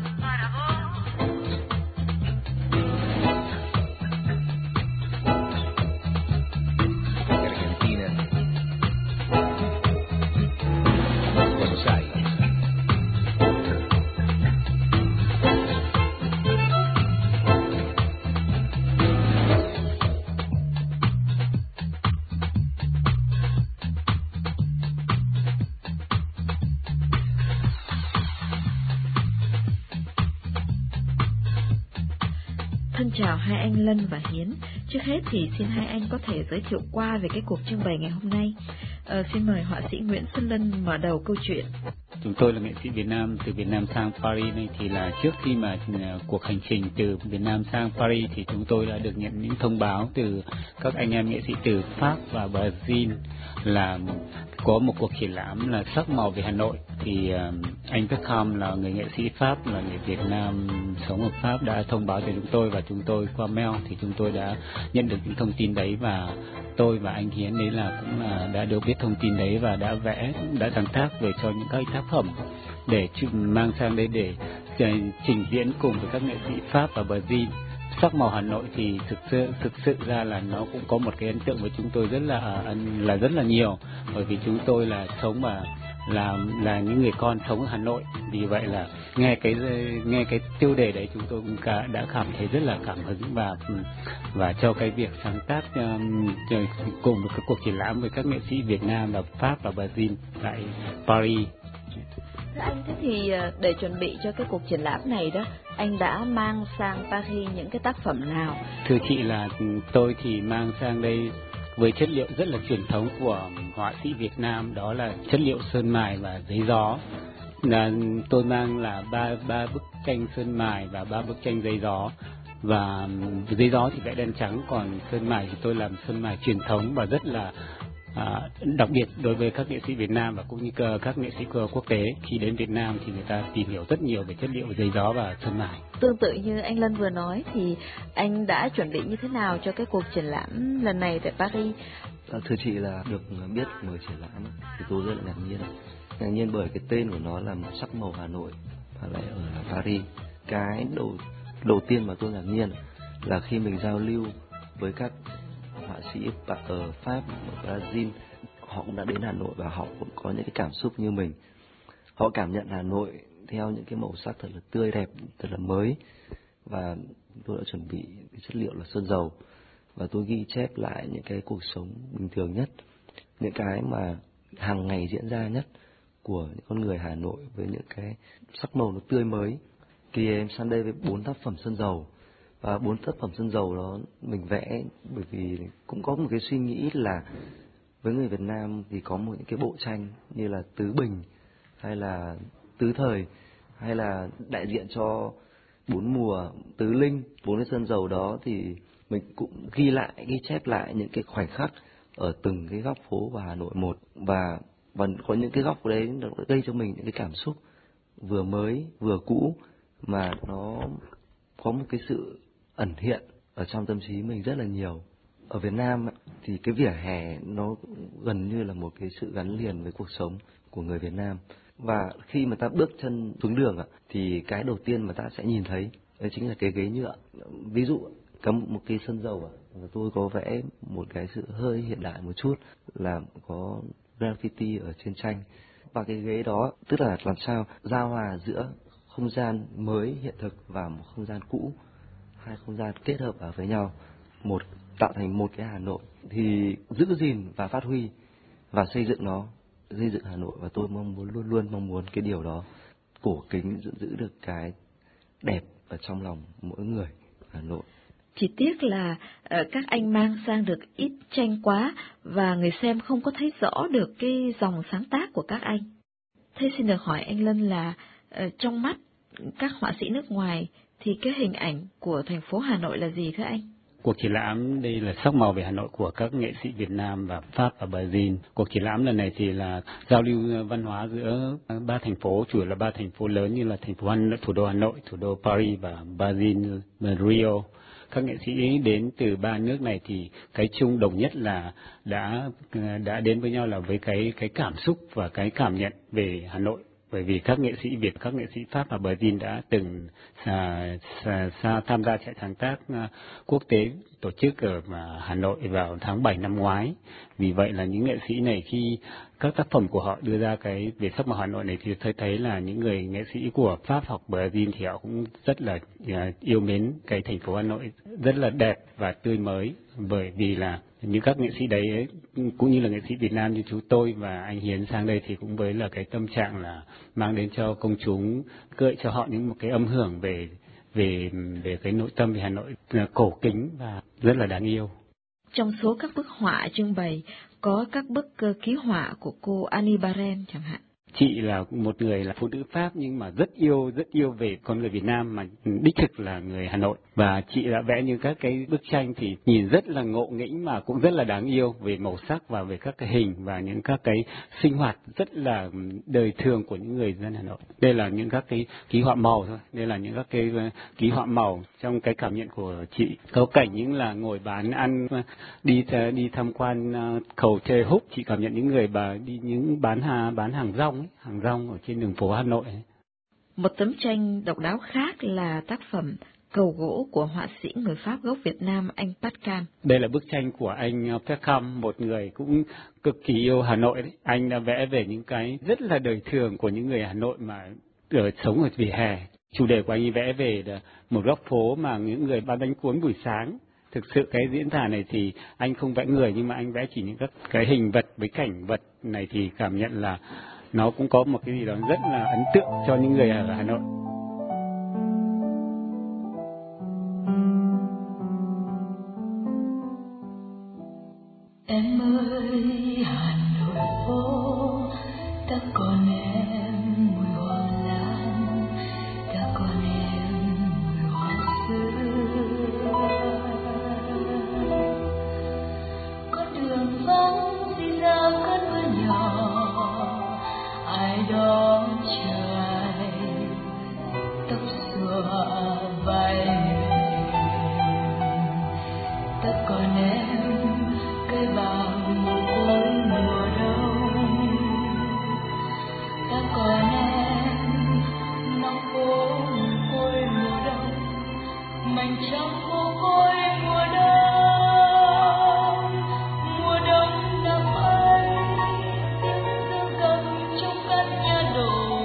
Thân chào hai anh Lân và Hiến. Trước hết thì xin hai anh có thể giới thiệu qua về cái cuộc trưng bày ngày hôm nay. Xin mời họa sĩ Nguyễn Xuân Lân mở đầu câu chuyện. Chúng tôi là nghệ sĩ Việt Nam, từ Việt Nam sang Paris này, thì là trước khi mà cuộc hành trình từ Việt Nam sang Paris thì chúng tôi đã được nhận những thông báo từ các anh em nghệ sĩ từ Pháp và Brazil là có một cuộc triển lãm là Sắc màu về Hà Nội. Thì anh Beckham là người nghệ sĩ Pháp, là người Việt Nam sống ở Pháp, đã thông báo cho chúng tôi, và chúng tôi qua mail thì chúng tôi đã nhận được những thông tin đấy, và tôi và anh Hiến đấy là cũng đã được biết thông tin đấy và đã sáng tác về cho những các tác phẩm để mang sang đây để trình diễn cùng với các nghệ sĩ Pháp và Brazil. Sắc màu Hà Nội thì thực sự ra là nó cũng có một cái ấn tượng với chúng tôi rất là nhiều, bởi vì chúng tôi là sống và là những người con sống ở Hà Nội. Vì vậy là nghe cái tiêu đề đấy chúng tôi cũng đã cảm thấy rất là cảm hứng và cho cái việc sáng tác cùng với cái cuộc triển lãm với các nghệ sĩ Việt Nam và Pháp và Brazil tại Paris. Thưa anh, thế thì để chuẩn bị cho cái cuộc triển lãm này đó, anh đã mang sang Paris những cái tác phẩm nào? Thưa chị, là tôi thì mang sang đây với chất liệu rất là truyền thống của họa sĩ Việt Nam, đó là chất liệu sơn mài và giấy gió. Tôi mang là ba bức tranh sơn mài và 3 bức tranh giấy gió, và giấy gió thì vẽ đen trắng, còn sơn mài thì tôi làm sơn mài truyền thống và rất là đặc biệt đối với các nghệ sĩ Việt Nam và cũng như các nghệ sĩ quốc tế. Khi đến Việt Nam thì người ta tìm hiểu rất nhiều về chất liệu giấy gió và sơn mài. Tương tự như anh Lân vừa nói thì anh đã chuẩn bị như thế nào cho cái cuộc triển lãm lần này tại Paris? Thưa chị, là được biết mở triển lãm thì tôi rất là ngạc nhiên bởi cái tên của nó là Sắc màu Hà Nội và lại ở Paris. Cái đầu tiên mà tôi ngạc nhiên là khi mình giao lưu với các họa sĩ ở Pháp, ở Brazil, họ cũng đã đến Hà Nội và họ cũng có những cái cảm xúc như mình. Họ cảm nhận Hà Nội theo những cái màu sắc thật là tươi đẹp, thật là mới, và tôi đã chuẩn bị cái chất liệu là sơn dầu, và tôi ghi chép lại những cái cuộc sống bình thường nhất, những cái mà hàng ngày diễn ra nhất của những con người Hà Nội với những cái sắc màu nó tươi mới. Kỳ em sang đây với 4 tác phẩm sơn dầu. Và 4 tác phẩm sơn dầu đó mình vẽ bởi vì cũng có một cái suy nghĩ là với người Việt Nam thì có một những cái bộ tranh như là Tứ Bình hay là Tứ Thời hay là đại diện cho 4 mùa, Tứ Linh. 4 cái sơn dầu đó thì mình cũng ghi chép lại những cái khoảnh khắc ở từng cái góc phố của Hà Nội một, và có những cái góc đấy nó gây cho mình những cái cảm xúc vừa mới vừa cũ mà nó có một cái sự ẩn hiện ở trong tâm trí mình rất là nhiều. Ở Việt Nam thì cái vỉa hè nó gần như là một cái sự gắn liền với cuộc sống của người Việt Nam, và khi mà ta bước chân xuống đường thì cái đầu tiên mà ta sẽ nhìn thấy đấy chính là cái ghế nhựa. Ví dụ có một cái sơn dầu tôi có vẽ một cái sự hơi hiện đại một chút là có graffiti ở trên tranh, và cái ghế đó tức là làm sao giao hòa giữa không gian mới hiện thực và một không gian cũ, hai không gian kết hợp ở với nhau, tạo thành một cái Hà Nội. Thì giữ gìn và phát huy và xây dựng Hà Nội, và tôi luôn mong muốn cái điều đó cổ kính giữ được cái đẹp ở trong lòng mỗi người Hà Nội. Chỉ tiếc là các anh mang sang được ít tranh quá và người xem không có thấy rõ được cái dòng sáng tác của các anh. Thế xin được hỏi anh Lân là trong mắt các họa sĩ nước ngoài thì cái hình ảnh của thành phố Hà Nội là gì thưa anh? Cuộc triển lãm đây là sắc màu về Hà Nội của các nghệ sĩ Việt Nam và Pháp và Brazil. Cuộc triển lãm lần này thì là giao lưu văn hóa giữa 3 thành phố, chủ yếu là 3 thành phố lớn như là thủ đô Hà Nội, thủ đô Paris và Brazil, Rio. Các nghệ sĩ đến từ 3 nước này thì cái chung đồng nhất là đã đến với nhau là với cái cảm xúc và cái cảm nhận về Hà Nội. Bởi vì các nghệ sĩ Việt, các nghệ sĩ Pháp và Brazil đã từng tham gia trại sáng tác quốc tế tổ chức ở Hà Nội vào tháng 7 năm ngoái. Vì vậy là những nghệ sĩ này khi các tác phẩm của họ đưa ra cái về sắc màu Hà Nội này thì tôi thấy là những người nghệ sĩ của Pháp hoặc Brazil thì họ cũng rất là yêu mến cái thành phố Hà Nội rất là đẹp và tươi mới, bởi vì là những các nghệ sĩ đấy cũng như là nghệ sĩ Việt Nam như chúng tôi và anh Hiến sang đây thì cũng với là cái tâm trạng là mang đến cho công chúng, gợi cho họ những một cái âm hưởng về cái nội tâm về Hà Nội cổ kính và rất là đáng yêu. Trong số các bức họa trưng bày có các bức ký họa của cô Annie Barren chẳng hạn. Chị là một người là phụ nữ Pháp nhưng mà rất yêu về con người Việt Nam, mà đích thực là người Hà Nội. Và chị đã vẽ như các cái bức tranh thì nhìn rất là ngộ nghĩnh mà cũng rất là đáng yêu về màu sắc và về các cái hình và những các cái sinh hoạt rất là đời thường của những người dân Hà Nội. Đây là những các cái ký họa màu thôi. Đây là những các cái ký họa màu trong cái cảm nhận của chị. Có cảnh những là ngồi bán ăn, đi tham quan cầu Thê Húc, chị cảm nhận những người bán hàng rong ở trên đường phố Hà Nội. Một tấm tranh độc đáo khác là tác phẩm Cầu gỗ của họa sĩ người Pháp gốc Việt Nam anh Pascal. Đây là bức tranh của anh Pascal, một người cũng cực kỳ yêu Hà Nội đấy. Anh đã vẽ về những cái rất là đời thường của những người Hà Nội mà sống ở vỉa hè. Chủ đề của anh ấy vẽ về một góc phố mà những người bán bánh cuốn buổi sáng. Thực sự cái diễn tả này thì anh không vẽ người nhưng mà anh vẽ chỉ những các cái hình vật với cảnh vật này thì cảm nhận là nó cũng có một cái gì đó rất là ấn tượng cho những người ở Hà Nội. Em ơi Hà Nội phố, ta còn em mùi hoa lan, ta còn em mùi hoa xưa. Con đường vắng đi ra cơn mưa nhỏ, ai đó chờ ai, tóc xõa vai mềm, ta còn em cây vàng mồ côi mùa đông, ta còn em nắng phố mồ côi mùa đông, mảnh trăng mồ côi mùa đông, mùa đông năm ấy tiếng dương cầm trong căn nhà đổ,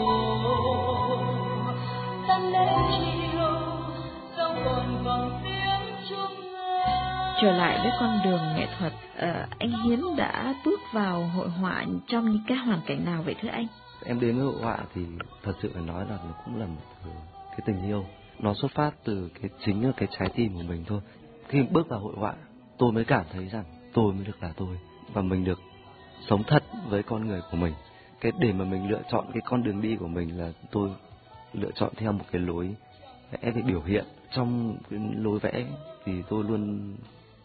tan đến chiều sao còn vang tiếng chuông ngân. Trở lại với con đường nghệ thuật, anh Hiến đã bước vào hội họa trong những cái hoàn cảnh nào vậy thưa anh? Em đến với hội họa thì thật sự phải nói là nó cũng là một cái tình yêu. Nó xuất phát từ chính là cái trái tim của mình thôi. Khi bước vào hội họa, tôi mới cảm thấy rằng tôi mới được là tôi, và mình được sống thật với con người của mình. Cái để mà mình lựa chọn cái con đường đi của mình là tôi lựa chọn theo một cái lối vẽ về biểu hiện. Trong cái lối vẽ thì tôi luôn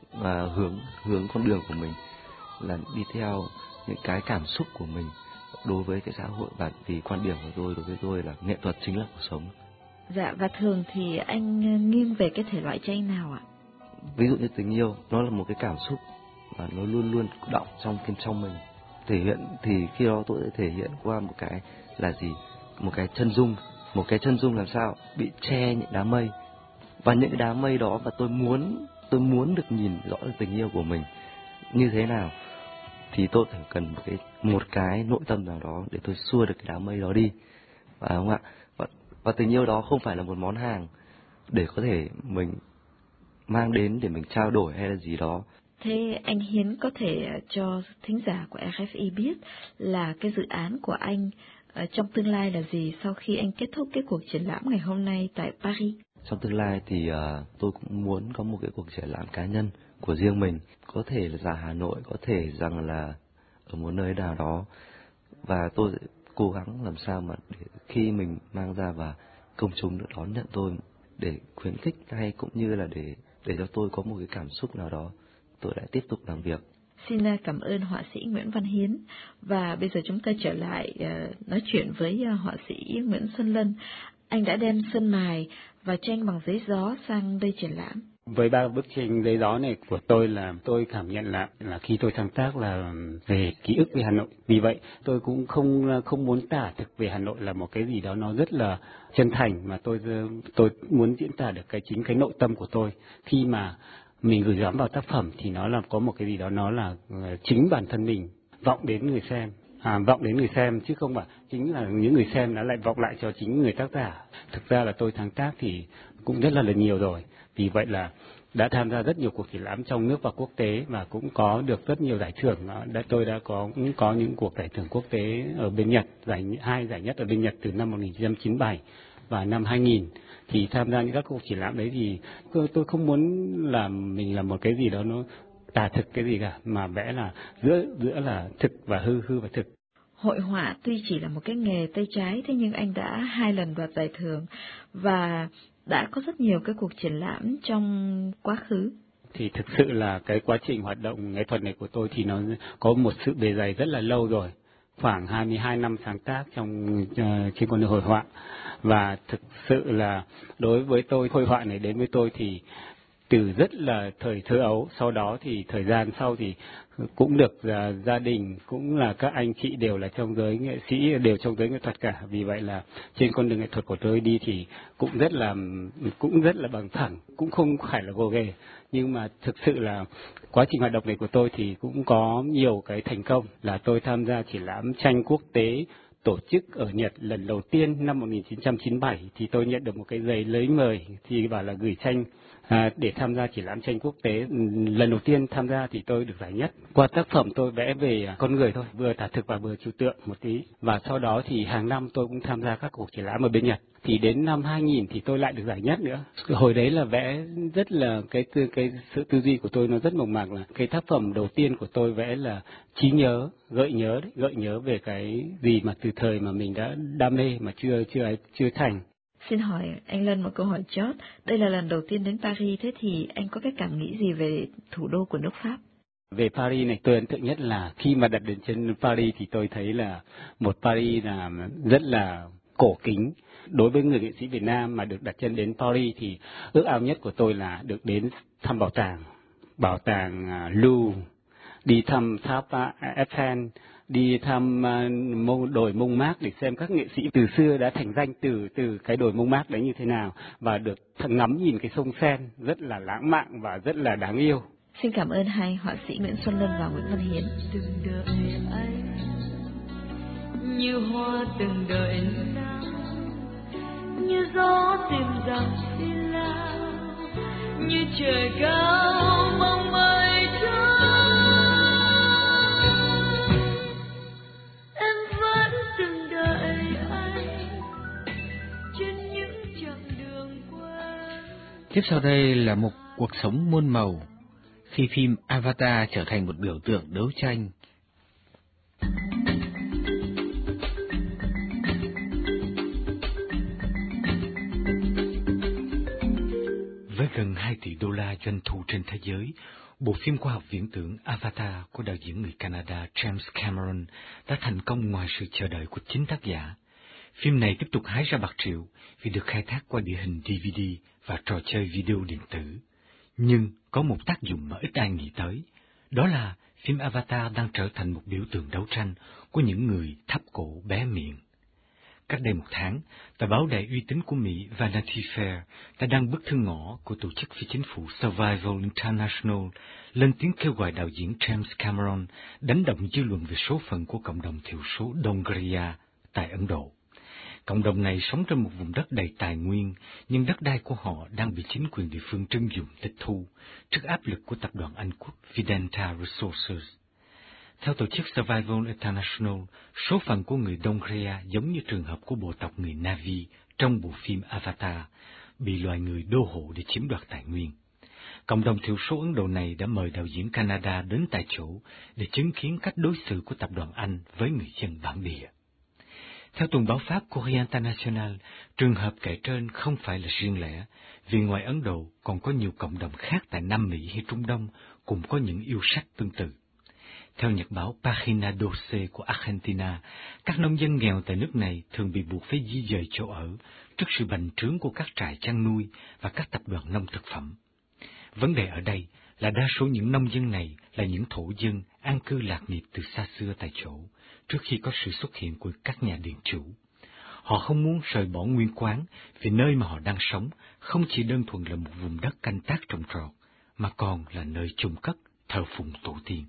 hướng con đường của mình là đi theo những cái cảm xúc của mình đối với cái xã hội, và vì quan điểm của tôi đối với tôi là nghệ thuật chính là cuộc sống. Dạ, và thường thì anh nghiêng về cái thể loại tranh nào ạ? Ví dụ như tình yêu, nó là một cái cảm xúc và nó luôn luôn động trong mình. Thể hiện thì khi đó tôi sẽ thể hiện qua một cái là gì? Một cái chân dung làm sao bị che những đám mây, và những cái đám mây đó, và tôi muốn được nhìn rõ được tình yêu của mình như thế nào, thì tôi phải cần một cái nội tâm nào đó để tôi xua được cái đám mây đó đi, phải không ạ? Và tình yêu đó không phải là một món hàng để có thể mình mang đến để mình trao đổi hay là gì đó. Thế anh Hiến có thể cho thính giả của RFI biết là cái dự án của anh trong tương lai là gì sau khi anh kết thúc cái cuộc triển lãm ngày hôm nay tại Paris? Trong tương lai thì tôi cũng muốn có một cái cuộc triển lãm cá nhân của riêng mình, có thể là ra Hà Nội, có thể rằng là ở một nơi nào đó, và tôi sẽ cố gắng làm sao mà để khi mình mang ra và công chúng được đón nhận tôi, để khuyến khích hay cũng như là để cho tôi có một cái cảm xúc nào đó, tôi lại tiếp tục làm việc. Xin cảm ơn họa sĩ Nguyễn Văn Hiến, và bây giờ chúng ta trở lại nói chuyện với họa sĩ Nguyễn Xuân Lân. Anh đã đem sơn mài và tranh bằng giấy gió sang đây triển lãm. Với 3 bức tranh giấy gió này của tôi là tôi cảm nhận là khi tôi sáng tác là về ký ức về Hà Nội. Vì vậy tôi cũng không muốn tả thực về Hà Nội là một cái gì đó nó rất là chân thành, mà tôi muốn diễn tả được cái nội tâm của tôi. Khi mà mình gửi gắm vào tác phẩm thì nó là có một cái gì đó, nó là chính bản thân mình vọng đến người xem. Vọng đến người xem chứ không phải chính là những người xem nó lại vọng lại cho chính người tác giả. Thực ra là tôi sáng tác thì cũng rất là nhiều rồi. Vì vậy là đã tham gia rất nhiều cuộc triển lãm trong nước và quốc tế, và cũng có được rất nhiều giải thưởng. Tôi đã có những cuộc giải thưởng quốc tế ở bên Nhật, hai giải nhất ở bên Nhật từ năm 1997 và năm 2000. Thì tham gia những các cuộc triển lãm đấy thì tôi không muốn làm mình là một cái gì đó nó tả thực cái gì cả, mà vẽ là giữa là thực và hư và thực. Hội họa tuy chỉ là một cái nghề tay trái, thế nhưng anh đã 2 lần đoạt giải thưởng và đã có rất nhiều cái cuộc triển lãm trong quá khứ. Thì thực sự là cái quá trình hoạt động nghệ thuật này của tôi thì nó có một sự bề dày rất là lâu rồi, khoảng 22 năm sáng tác trên con đường hội họa. Và thực sự là đối với tôi, hội họa này đến với tôi thì từ rất là thời thơ ấu, sau đó thì thời gian sau thì cũng được gia đình cũng là các anh chị đều là trong giới nghệ sĩ, đều trong giới nghệ thuật cả. Vì vậy là trên con đường nghệ thuật của tôi đi thì cũng rất là bằng thẳng, cũng không phải là gồ ghề, nhưng mà thực sự là quá trình hoạt động này của tôi thì cũng có nhiều cái thành công. Là tôi tham gia triển lãm tranh quốc tế tổ chức ở Nhật lần đầu tiên năm 1997, thì tôi nhận được một cái giấy lấy mời thì bảo là gửi tranh để tham gia triển lãm tranh quốc tế. Lần đầu tiên tham gia thì tôi được giải nhất. Qua tác phẩm tôi vẽ về con người thôi, vừa tả thực và vừa trừu tượng một tí. Và sau đó thì hàng năm tôi cũng tham gia các cuộc triển lãm ở bên Nhật. Thì đến năm 2000 thì tôi lại được giải nhất nữa. Hồi đấy là vẽ rất là cái sự tư duy của tôi nó rất mộc mạc. Là cái tác phẩm đầu tiên của tôi vẽ là trí nhớ, gợi nhớ về cái gì mà từ thời mà mình đã đam mê mà chưa thành. Xin hỏi anh Lân một câu hỏi chót. Đây là lần đầu tiên đến Paris, thế thì anh có cái cảm nghĩ gì về thủ đô của nước Pháp? Về Paris này, tôi ấn tượng nhất là khi mà đặt đến chân Paris thì tôi thấy là một Paris là rất là cổ kính. Đối với người nghệ sĩ Việt Nam mà được đặt chân đến Paris thì ước ao nhất của tôi là được đến thăm bảo tàng Louvre, đi thăm tháp Eiffel, đi thăm đồi Montmartre để xem các nghệ sĩ từ xưa đã thành danh từ cái đồi Montmartre đấy như thế nào, và được ngắm nhìn cái sông Seine rất là lãng mạn và rất là đáng yêu. Xin cảm ơn hai họa sĩ Nguyễn Xuân Lân và Nguyễn Văn Hiến. Từng đợi anh như hoa từng đợi nắng, như gió tìm dặm phi lao, như trời cao mong mây trắng. Em vẫn từng đợi anh trên những chặng Tiếp sau đây là một cuộc sống muôn màu, khi phim Avatar trở thành một biểu tượng đấu tranh. Với gần 2 tỷ đô la doanh thu trên thế giới, bộ phim khoa học viễn tưởng Avatar của đạo diễn người Canada James Cameron đã thành công ngoài sự chờ đợi của chính tác giả. Phim này tiếp tục hái ra bạc triệu vì được khai thác qua địa hình DVD và trò chơi video điện tử. Nhưng có một tác dụng mà ít ai nghĩ tới, đó là phim Avatar đang trở thành một biểu tượng đấu tranh của những người thấp cổ bé miệng. Cách đây 1 tháng, tờ báo đầy uy tín của Mỹ Vanity Fair đã đăng bức thư ngỏ của tổ chức phi chính phủ Survival International lên tiếng kêu gọi đạo diễn James Cameron đánh động dư luận về số phận của cộng đồng thiểu số Dongriya tại Ấn Độ. Cộng đồng này sống trên một vùng đất đầy tài nguyên, nhưng đất đai của họ đang bị chính quyền địa phương trưng dụng tịch thu trước áp lực của tập đoàn Anh quốc Vedanta Resources. Theo tổ chức Survival International, số phận của người Dongriya giống như trường hợp của bộ tộc người Navi trong bộ phim Avatar, bị loài người đô hộ để chiếm đoạt tài nguyên. Cộng đồng thiểu số Ấn Độ này đã mời đạo diễn Canada đến tại chỗ để chứng kiến cách đối xử của tập đoàn Anh với người dân bản địa. Theo tuần báo Pháp Courrier International, trường hợp kể trên không phải là riêng lẻ, vì ngoài Ấn Độ còn có nhiều cộng đồng khác tại Nam Mỹ hay Trung Đông cũng có những yêu sách tương tự. Theo nhật báo Página 12 của Argentina, các nông dân nghèo tại nước này thường bị buộc phải di dời chỗ ở trước sự bành trướng của các trại chăn nuôi và các tập đoàn nông thực phẩm. Vấn đề ở đây là đa số những nông dân này là những thổ dân an cư lạc nghiệp từ xa xưa tại chỗ, trước khi có sự xuất hiện của các nhà điện chủ. Họ không muốn rời bỏ nguyên quán vì nơi mà họ đang sống không chỉ đơn thuần là một vùng đất canh tác trồng trọt, mà còn là nơi chôn cất, thờ phụng tổ tiên.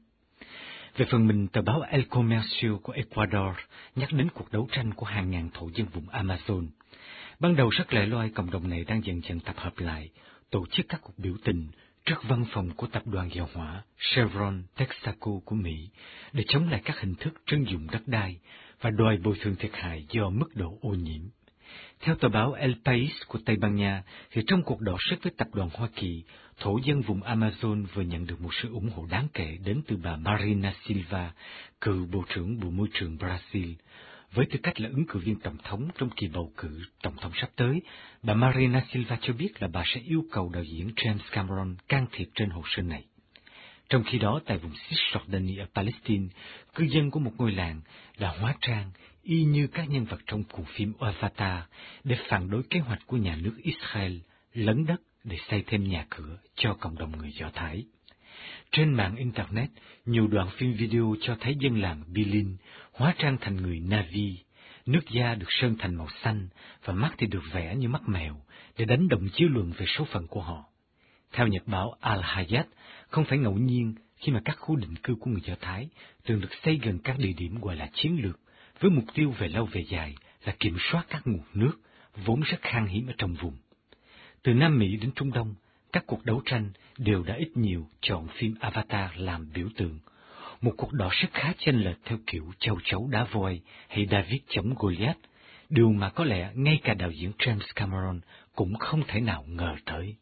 Về phần mình, tờ báo El Comercio của Ecuador nhắc đến cuộc đấu tranh của hàng ngàn thổ dân vùng Amazon. Ban đầu rất lẻ loi, cộng đồng này đang dần dần tập hợp lại, tổ chức các cuộc biểu tình trước văn phòng của tập đoàn dầu hỏa Chevron Texaco của Mỹ để chống lại các hình thức trưng dụng đất đai và đòi bồi thường thiệt hại do mức độ ô nhiễm. Theo tờ báo El País của Tây Ban Nha, thì trong cuộc đọ sức với tập đoàn Hoa Kỳ, thổ dân vùng Amazon vừa nhận được một sự ủng hộ đáng kể đến từ bà Marina Silva, cựu Bộ trưởng Bộ Môi trường Brazil. Với tư cách là ứng cử viên tổng thống trong kỳ bầu cử tổng thống sắp tới, bà Marina Silva cho biết là bà sẽ yêu cầu đạo diễn James Cameron can thiệp trên hồ sơ này. Trong khi đó, tại vùng Cisjordania ở Palestine, cư dân của một ngôi làng đã hóa trang y như các nhân vật trong cuộn phim Avatar để phản đối kế hoạch của nhà nước Israel lấn đất để xây thêm nhà cửa cho cộng đồng người Do Thái. Trên mạng Internet, nhiều đoạn phim video cho thấy dân làng Bilin hóa trang thành người Navi, nước da được sơn thành màu xanh và mắt thì được vẽ như mắt mèo để đánh động dư luận về số phận của họ. Theo nhật báo Al-Hayat, không phải ngẫu nhiên khi mà các khu định cư của người Do Thái thường được xây gần các địa điểm gọi là chiến lược, với mục tiêu về lâu về dài là kiểm soát các nguồn nước, vốn rất khan hiếm ở trong vùng. Từ Nam Mỹ đến Trung Đông, các cuộc đấu tranh đều đã ít nhiều chọn phim Avatar làm biểu tượng. Một cuộc đọ sức khá chênh lệch theo kiểu châu chấu đá voi hay David chống Goliath, điều mà có lẽ ngay cả đạo diễn James Cameron cũng không thể nào ngờ tới.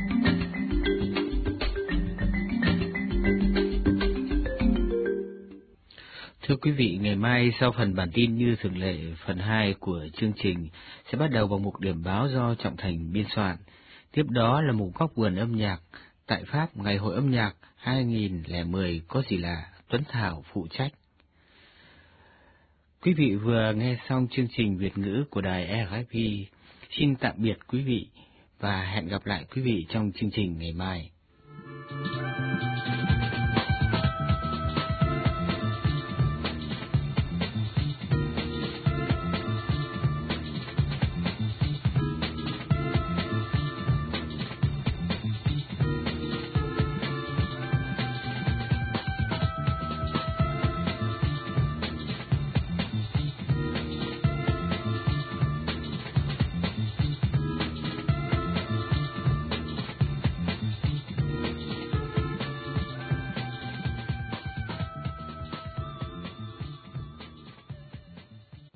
Thưa quý vị, ngày mai sau phần bản tin như thường lệ, phần 2 của chương trình sẽ bắt đầu bằng một điểm báo do Trọng Thành biên soạn. Tiếp đó là một góc vườn âm nhạc. Tại Pháp, Ngày hội âm nhạc 2010 có gì là Tuấn Thảo phụ trách. Quý vị vừa nghe xong chương trình Việt ngữ của đài RFI. Xin tạm biệt quý vị và hẹn gặp lại quý vị trong chương trình ngày mai.